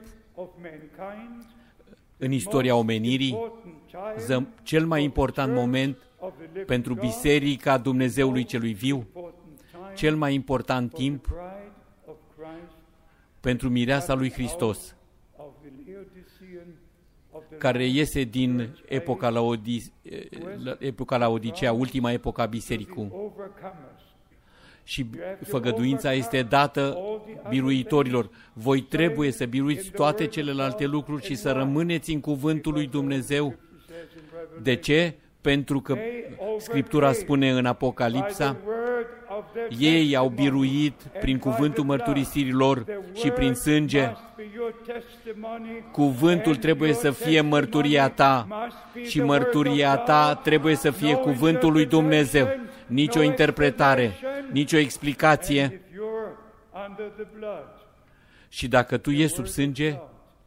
în istoria omenirii, cel mai important moment pentru Biserica Dumnezeului Celui Viu, cel mai important timp pentru mireasa lui Hristos, care iese din epoca Laodicea, ultima epoca bisericii. Și făgăduința este dată biruitorilor. Voi trebuie să biruiți toate celelalte lucruri și să rămâneți în cuvântul lui Dumnezeu. De ce? Pentru că Scriptura spune în Apocalipsa, ei au biruit prin cuvântul mărturisirilor și prin sânge. Cuvântul trebuie să fie mărturia ta și mărturia ta trebuie să fie cuvântul lui Dumnezeu. Nicio interpretare, nicio explicație. Și dacă tu ești sub sânge,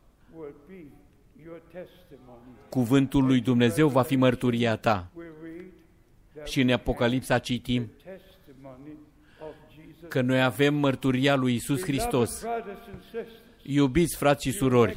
cuvântul lui Dumnezeu va fi mărturia ta. Și în Apocalipsa citim că noi avem mărturia lui Iisus Hristos. Iubiți frați și surori,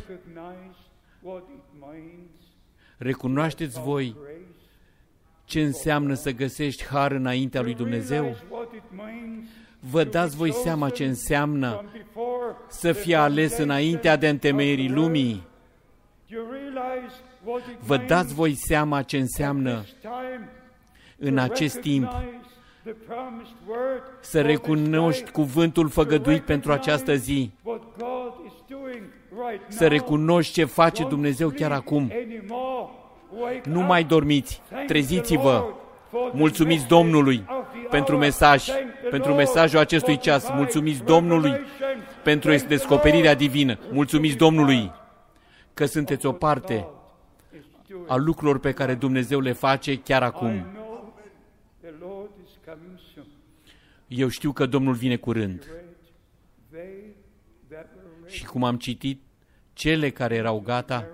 recunoașteți voi ce înseamnă să găsești har înaintea lui Dumnezeu? Vă dați voi seama ce înseamnă să fie ales înaintea de întemeierii lumii? Vă dați voi seama ce înseamnă în acest timp să recunoști cuvântul făgăduit pentru această zi, să recunoști ce face Dumnezeu chiar acum. Nu mai dormiți, treziți-vă, mulțumiți Domnului pentru mesajul acestui ceas, mulțumiți Domnului pentru descoperirea divină, mulțumiți Domnului. că sunteți o parte a lucrurilor pe care Dumnezeu le face chiar acum. Eu știu că Domnul vine curând. Și cum am citit, cele care erau gata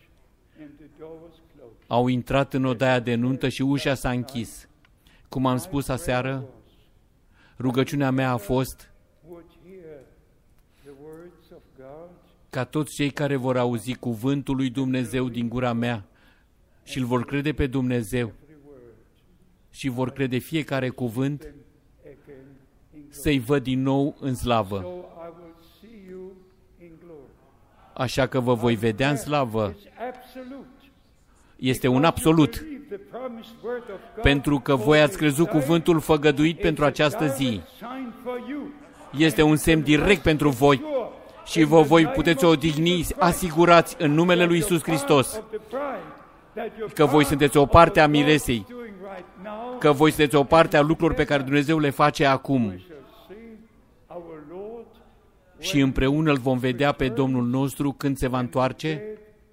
au intrat în odaia de nuntă și ușa s-a închis. Cum am spus aseară, rugăciunea mea a fost ca toți cei care vor auzi cuvântul lui Dumnezeu din gura mea și îl vor crede pe Dumnezeu și vor crede fiecare cuvânt, să-i văd din nou în slavă. Așa că vă voi vedea în slavă. Este un absolut, pentru că voi ați crezut cuvântul făgăduit pentru această zi. Este un semn direct pentru voi și vă voi puteți odihni, asigurați în numele lui Iisus Hristos că voi sunteți o parte a miresei, că voi sunteți o parte a lucrurilor pe care Dumnezeu le face acum. Și împreună îl vom vedea pe Domnul nostru când se va întoarce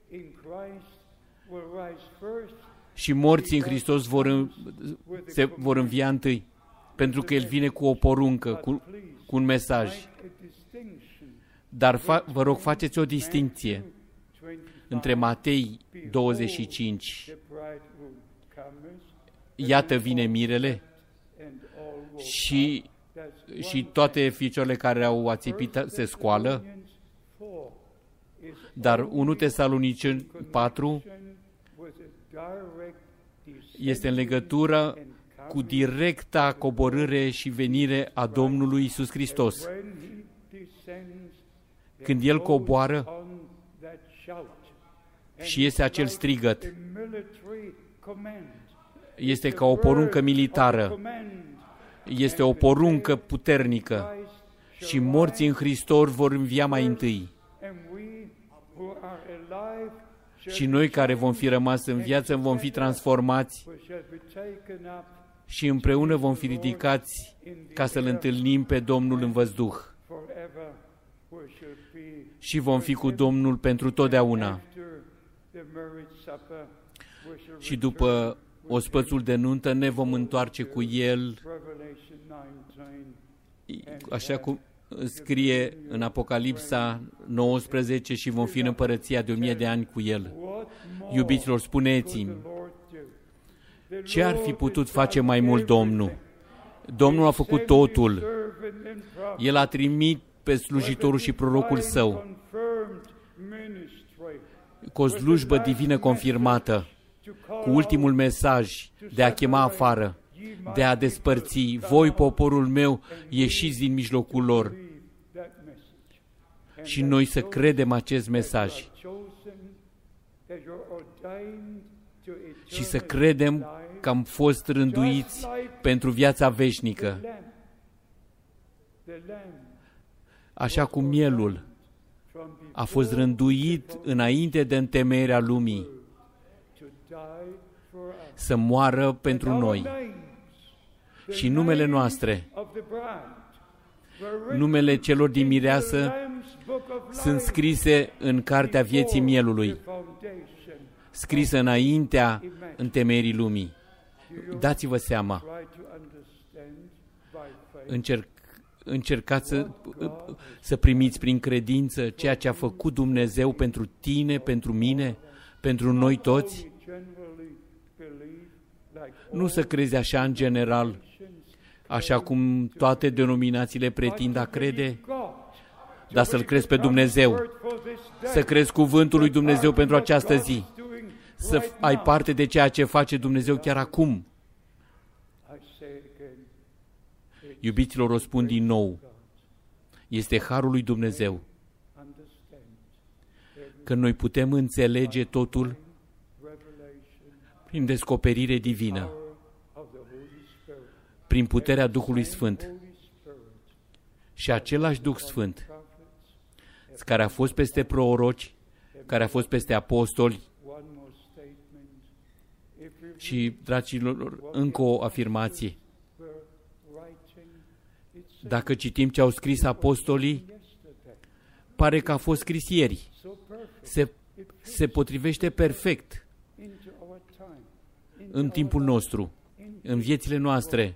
și morții în Hristos se vor învia întâi, pentru că El vine cu o poruncă, cu un mesaj. Dar vă rog, faceți o distincție între Matei 25, iată vine mirele, și toate fiicioarele care au ațipit se scoală, dar 1 Tesaloniceni 4 este în legătură cu directa coborâre și venire a Domnului Iisus Hristos. Când El coboară și este acel strigăt, este ca o poruncă militară, este o poruncă puternică și morții în Hristos vor învia mai întâi. Și noi care vom fi rămas în viață vom fi transformați și împreună vom fi ridicați ca să-L întâlnim pe Domnul în văzduh. Și vom fi cu Domnul pentru totdeauna. Și după ospățul de nuntă ne vom întoarce cu El, așa cum scrie în Apocalipsa 19, și vom fi în împărăția de 1000 de ani cu El. Iubiților, spuneți-mi, ce ar fi putut face mai mult Domnul? Domnul a făcut totul. El a trimis pe slujitorul și prorocul Său cu o slujbă divină confirmată, cu ultimul mesaj de a chema afară, de a despărți. Voi, poporul meu, ieșiți din mijlocul lor. Și noi să credem acest mesaj. Și să credem că am fost rânduiți pentru viața veșnică. Așa cum mielul a fost rânduit înainte de întemeierea lumii să moară pentru noi. Și numele noastre, numele celor din mireasă, sunt scrise în cartea vieții mielului, scrisă înaintea întemeierii lumii. Dați-vă seama, încercați să primiți prin credință ceea ce a făcut Dumnezeu pentru tine, pentru mine, pentru noi toți. Nu să crezi așa în general, așa cum toate denominațiile pretind a crede, dar să-L crezi pe Dumnezeu, să crezi cuvântul lui Dumnezeu pentru această zi, să ai parte de ceea ce face Dumnezeu chiar acum. Iubiților, o spun din nou, este harul lui Dumnezeu că noi putem înțelege totul prin descoperire divină, prin puterea Duhului Sfânt. Și același Duh Sfânt care a fost peste proroci, care a fost peste apostoli. Și, dragilor, încă o afirmație. Dacă citim ce au scris apostolii, pare că a fost scris ieri. Se se potrivește perfect în timpul nostru, în viețile noastre,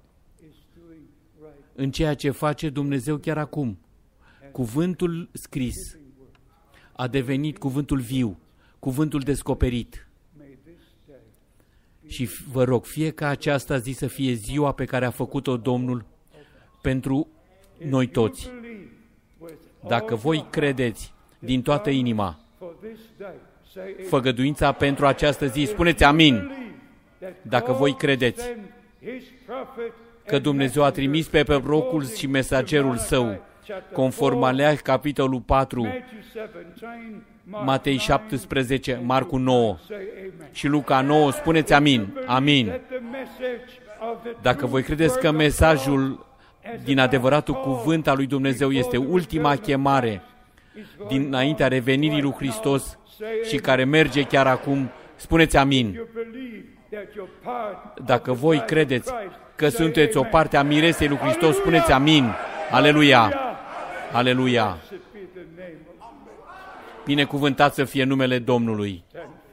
în ceea ce face Dumnezeu chiar acum. Cuvântul scris a devenit cuvântul viu, cuvântul descoperit. Și vă rog, fie ca această zi să fie ziua pe care a făcut-o Domnul pentru noi toți. Dacă voi credeți din toată inima făgăduința pentru această zi, spuneți amin. Dacă voi credeți că Dumnezeu a trimis pe prorocul și mesagerul său, conform Alea, capitolul 4, Matei 17, Marcu 9 și Luca 9, spuneți amin, amin. Dacă voi credeți că mesajul din adevăratul cuvânt al lui Dumnezeu este ultima chemare dinaintea revenirii lui Hristos și care merge chiar acum, spuneți amin. Dacă voi credeți că sunteți o parte a miresei lui Hristos, spuneți amin. Aleluia! Aleluia! Binecuvântat să fie numele Domnului.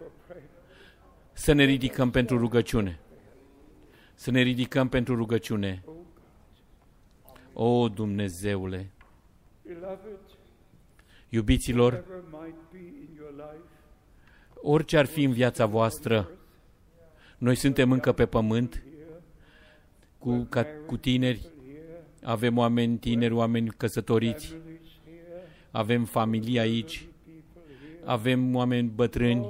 Să ne ridicăm pentru rugăciune. Să ne ridicăm pentru rugăciune. O, Dumnezeule! Iubiților, orice ar fi în viața voastră, noi suntem încă pe pământ, cu tineri, avem oameni tineri, oameni căsătoriți, avem familie aici, avem oameni bătrâni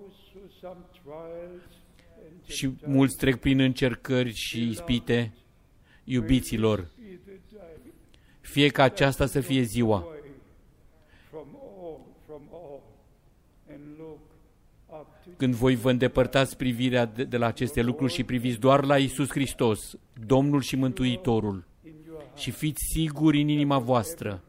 și mulți trec prin încercări și ispite. Iubiților, fie ca aceasta să fie ziua când voi vă îndepărtați privirea de la aceste lucruri și priviți doar la Iisus Hristos, Domnul și Mântuitorul, și fiți siguri în inima voastră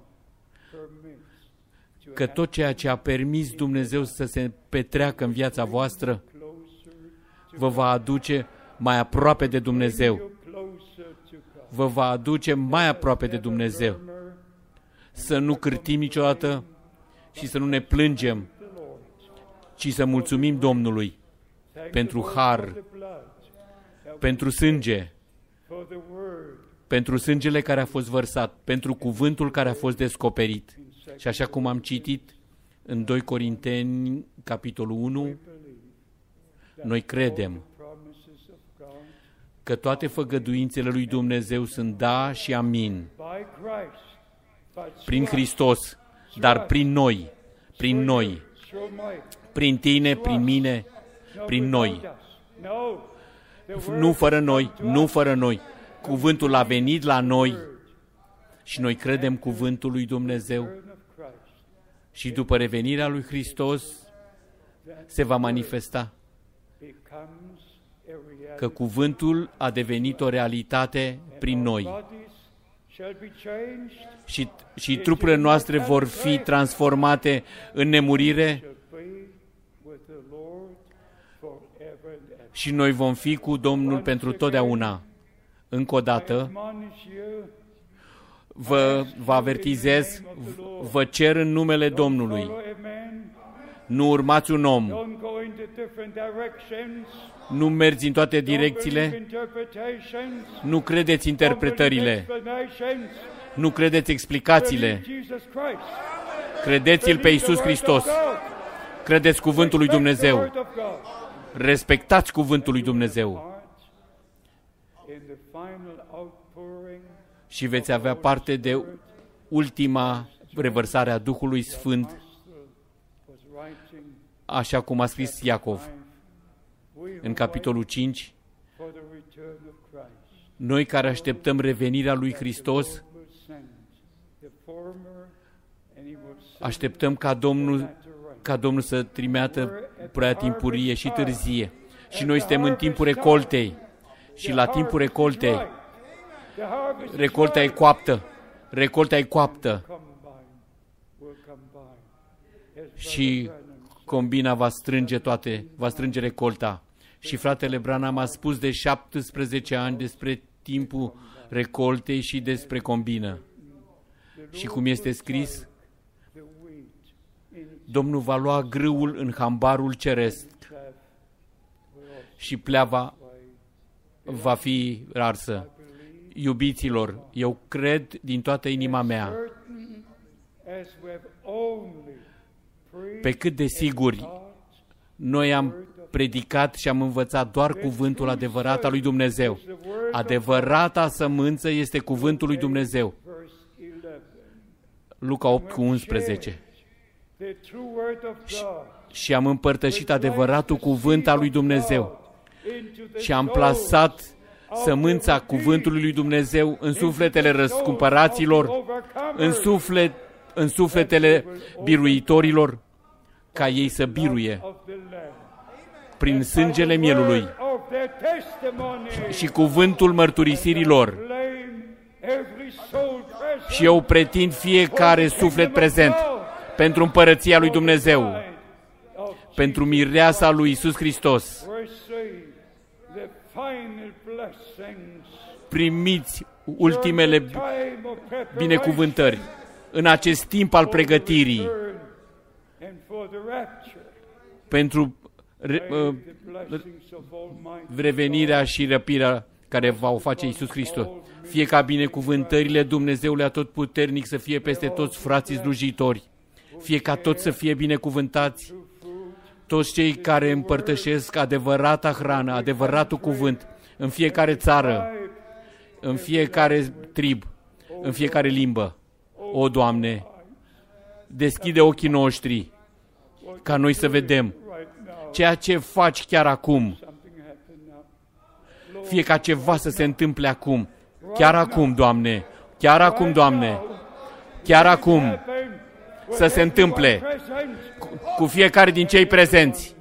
că tot ceea ce a permis Dumnezeu să se petreacă în viața voastră vă va aduce mai aproape de Dumnezeu. Vă va aduce mai aproape de Dumnezeu. Să nu cârtim niciodată și să nu ne plângem, ci să mulțumim Domnului pentru har, pentru sânge, pentru sângele care a fost vărsat, pentru cuvântul care a fost descoperit. Și așa cum am citit în 2 Corinteni, capitolul 1, noi credem că toate făgăduințele lui Dumnezeu sunt da și amin. Prin Hristos, dar prin noi, prin tine, prin mine, prin noi. Nu fără noi. Cuvântul a venit la noi și noi credem cuvântul lui Dumnezeu. Și după revenirea lui Hristos se va manifesta că cuvântul a devenit o realitate prin noi. Și trupurile noastre vor fi transformate în nemurire și noi vom fi cu Domnul pentru totdeauna. Încă o dată, vă avertizez, vă cer în numele Domnului, nu urmați un om, nu mergi în toate direcțiile, nu credeți interpretările, nu credeți explicațiile, credeți-L pe Iisus Hristos, credeți cuvântul lui Dumnezeu, respectați cuvântul lui Dumnezeu și veți avea parte de ultima revărsare a Duhului Sfânt, așa cum a scris Iacov în capitolul 5. Noi care așteptăm revenirea lui Hristos, așteptăm ca Domnul să trimeată prea timpurie și târzie. Și noi suntem în timpul recoltei. Și la timpul recoltei, recolta e coaptă. Și combina va strânge recolta. Și fratele Branham a spus de 17 ani despre timpul recoltei și despre combină. Și cum este scris, Domnul va lua grâul în hambarul ceresc și pleava va fi arsă. Iubiților, eu cred din toată inima mea, pe cât de siguri noi am predicat și am învățat doar cuvântul adevărat al lui Dumnezeu. Adevărata sămânță este cuvântul lui Dumnezeu. Luca 8:11. Și am împărtășit adevăratul cuvânt al lui Dumnezeu și am plasat sămânța cuvântului lui Dumnezeu în sufletele răscumpăraților, în sufletele biruitorilor, ca ei să biruie prin sângele mielului și cuvântul mărturisirilor. Și eu pretind fiecare suflet prezent pentru împărăția lui Dumnezeu, pentru mireasa lui Iisus Hristos. Primiți ultimele binecuvântări în acest timp al pregătirii pentru revenirea și răpirea care va o face Iisus Hristos. Fie ca binecuvântările Dumnezeului Atotputernic să fie peste toți frații slujitori. Fie ca toți să fie binecuvântați, toți cei care împărtășesc adevărata hrană, adevăratul cuvânt, în fiecare țară, în fiecare trib, în fiecare limbă. O, Doamne, deschide ochii noștri ca noi să vedem ceea ce faci chiar acum. Fie ca ceva să se întâmple acum. Chiar acum, Doamne. Chiar acum, Doamne. Chiar acum. Să se întâmple cu fiecare din cei prezenți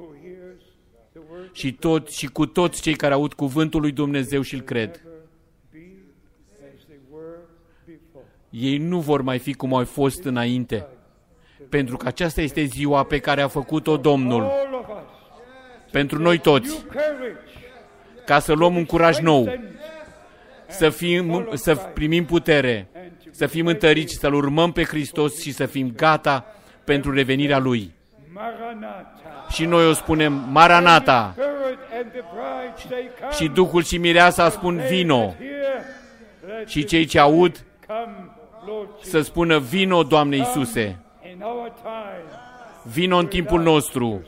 și cu toți cei care aud cuvântul lui Dumnezeu și îl cred. Ei nu vor mai fi cum au fost înainte, pentru că aceasta este ziua pe care a făcut-o Domnul pentru noi toți, ca să luăm un curaj nou, să primim putere, să fim întăriți, să-L urmăm pe Hristos și să fim gata pentru revenirea Lui. Și noi o spunem, Maranata! Și Duhul și Mireasa spun, vino! Și cei ce aud să spună, vino, Doamne Iisuse! Vino în timpul nostru!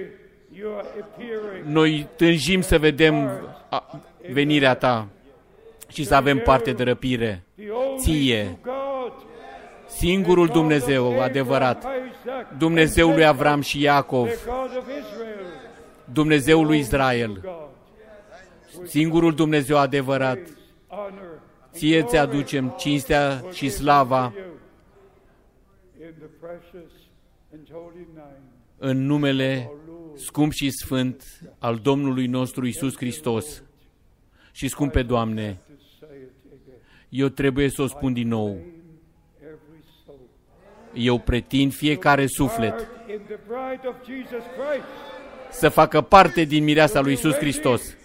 Noi tânjim să vedem venirea Ta și să avem parte de răpire. Ție, singurul Dumnezeu adevărat, Dumnezeul lui Avram și Iacov, Dumnezeul lui Israel, singurul Dumnezeu adevărat, ție ți aducem cinstea și slava în numele scump și sfânt al Domnului nostru Iisus Hristos. Și scumpe Doamne, eu trebuie să o spun din nou. Eu pretind fiecare suflet să facă parte din mireasa lui Iisus Hristos,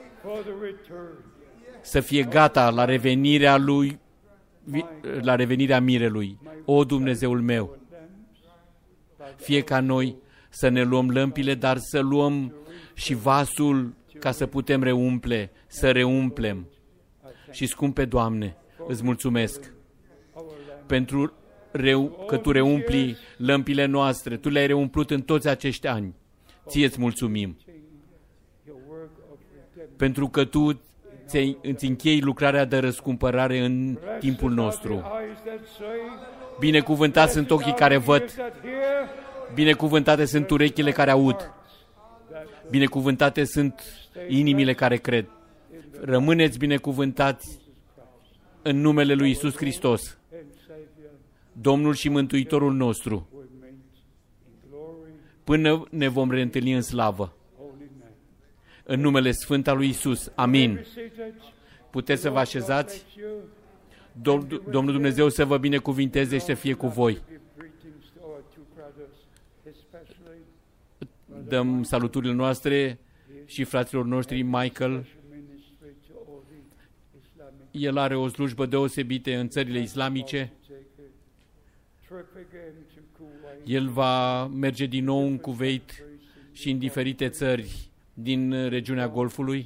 să fie gata la revenirea Lui, la revenirea mirelui. O, Dumnezeul meu, fie ca noi să ne luăm lămpile, dar să luăm și vasul ca să putem reumple, să reumplem. Și scumpe Doamne, îți mulțumesc pentru că Tu reumpli lămpile noastre, Tu le-ai reumplut în toți acești ani. Ție-ți mulțumim pentru că Tu îți închei lucrarea de răscumpărare în timpul nostru. Binecuvântați sunt ochii care văd, binecuvântate sunt urechile care aud, binecuvântate sunt inimile care cred. Rămâneți binecuvântați în numele lui Iisus Hristos, Domnul și Mântuitorul nostru, până ne vom reîntâlni în slavă. În numele Sfânt al lui Iisus. Amin. Puteți să vă așezați? Domnul Dumnezeu să vă binecuvinteze și să fie cu voi. Dăm saluturile noastre și fraților noștri. Michael, el are o slujbă deosebită în țările islamice El va merge din nou în Kuwait și în diferite țări din regiunea Golfului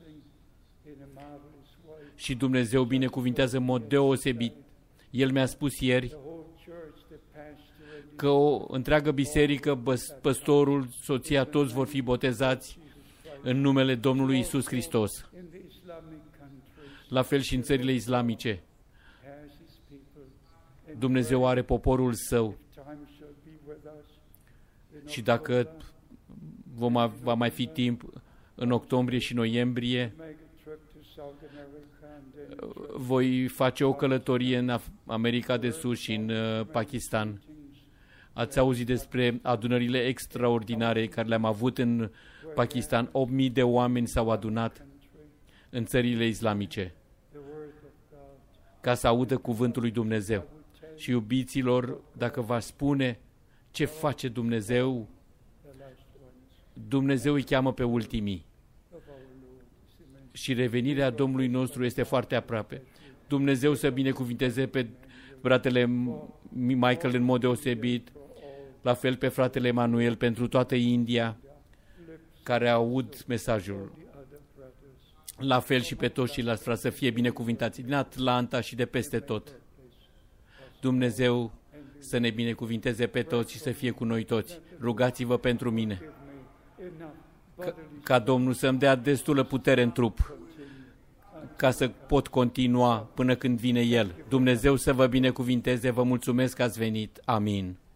și Dumnezeu binecuvintează în mod deosebit. El mi-a spus ieri că o întreagă biserică, păstorul, soția, toți vor fi botezați în numele Domnului Isus Hristos. La fel și în țările islamice. Dumnezeu are poporul său. Și dacă va mai fi timp în octombrie și noiembrie, voi face o călătorie în America de Sud și în Pakistan. Ați auzit despre adunările extraordinare care le-am avut în Pakistan. 8.000 de oameni s-au adunat în țările islamice ca să audă cuvântul lui Dumnezeu. Și iubiților, dacă v-aș spune ce face Dumnezeu, Dumnezeu îi cheamă pe ultimii. Și revenirea Domnului nostru este foarte aproape. Dumnezeu să binecuvinteze pe fratele Michael în mod deosebit, la fel pe fratele Emanuel pentru toată India, care aud mesajul. La fel și pe toți ceilalți frați să fie binecuvintați din Atlanta și de peste tot. Dumnezeu să ne binecuvinteze pe toți și să fie cu noi toți. Rugați-vă pentru mine. Ca Domnul să-mi dea destulă putere în trup, ca să pot continua până când vine El. Dumnezeu să vă binecuvinteze, vă mulțumesc că ați venit. Amin.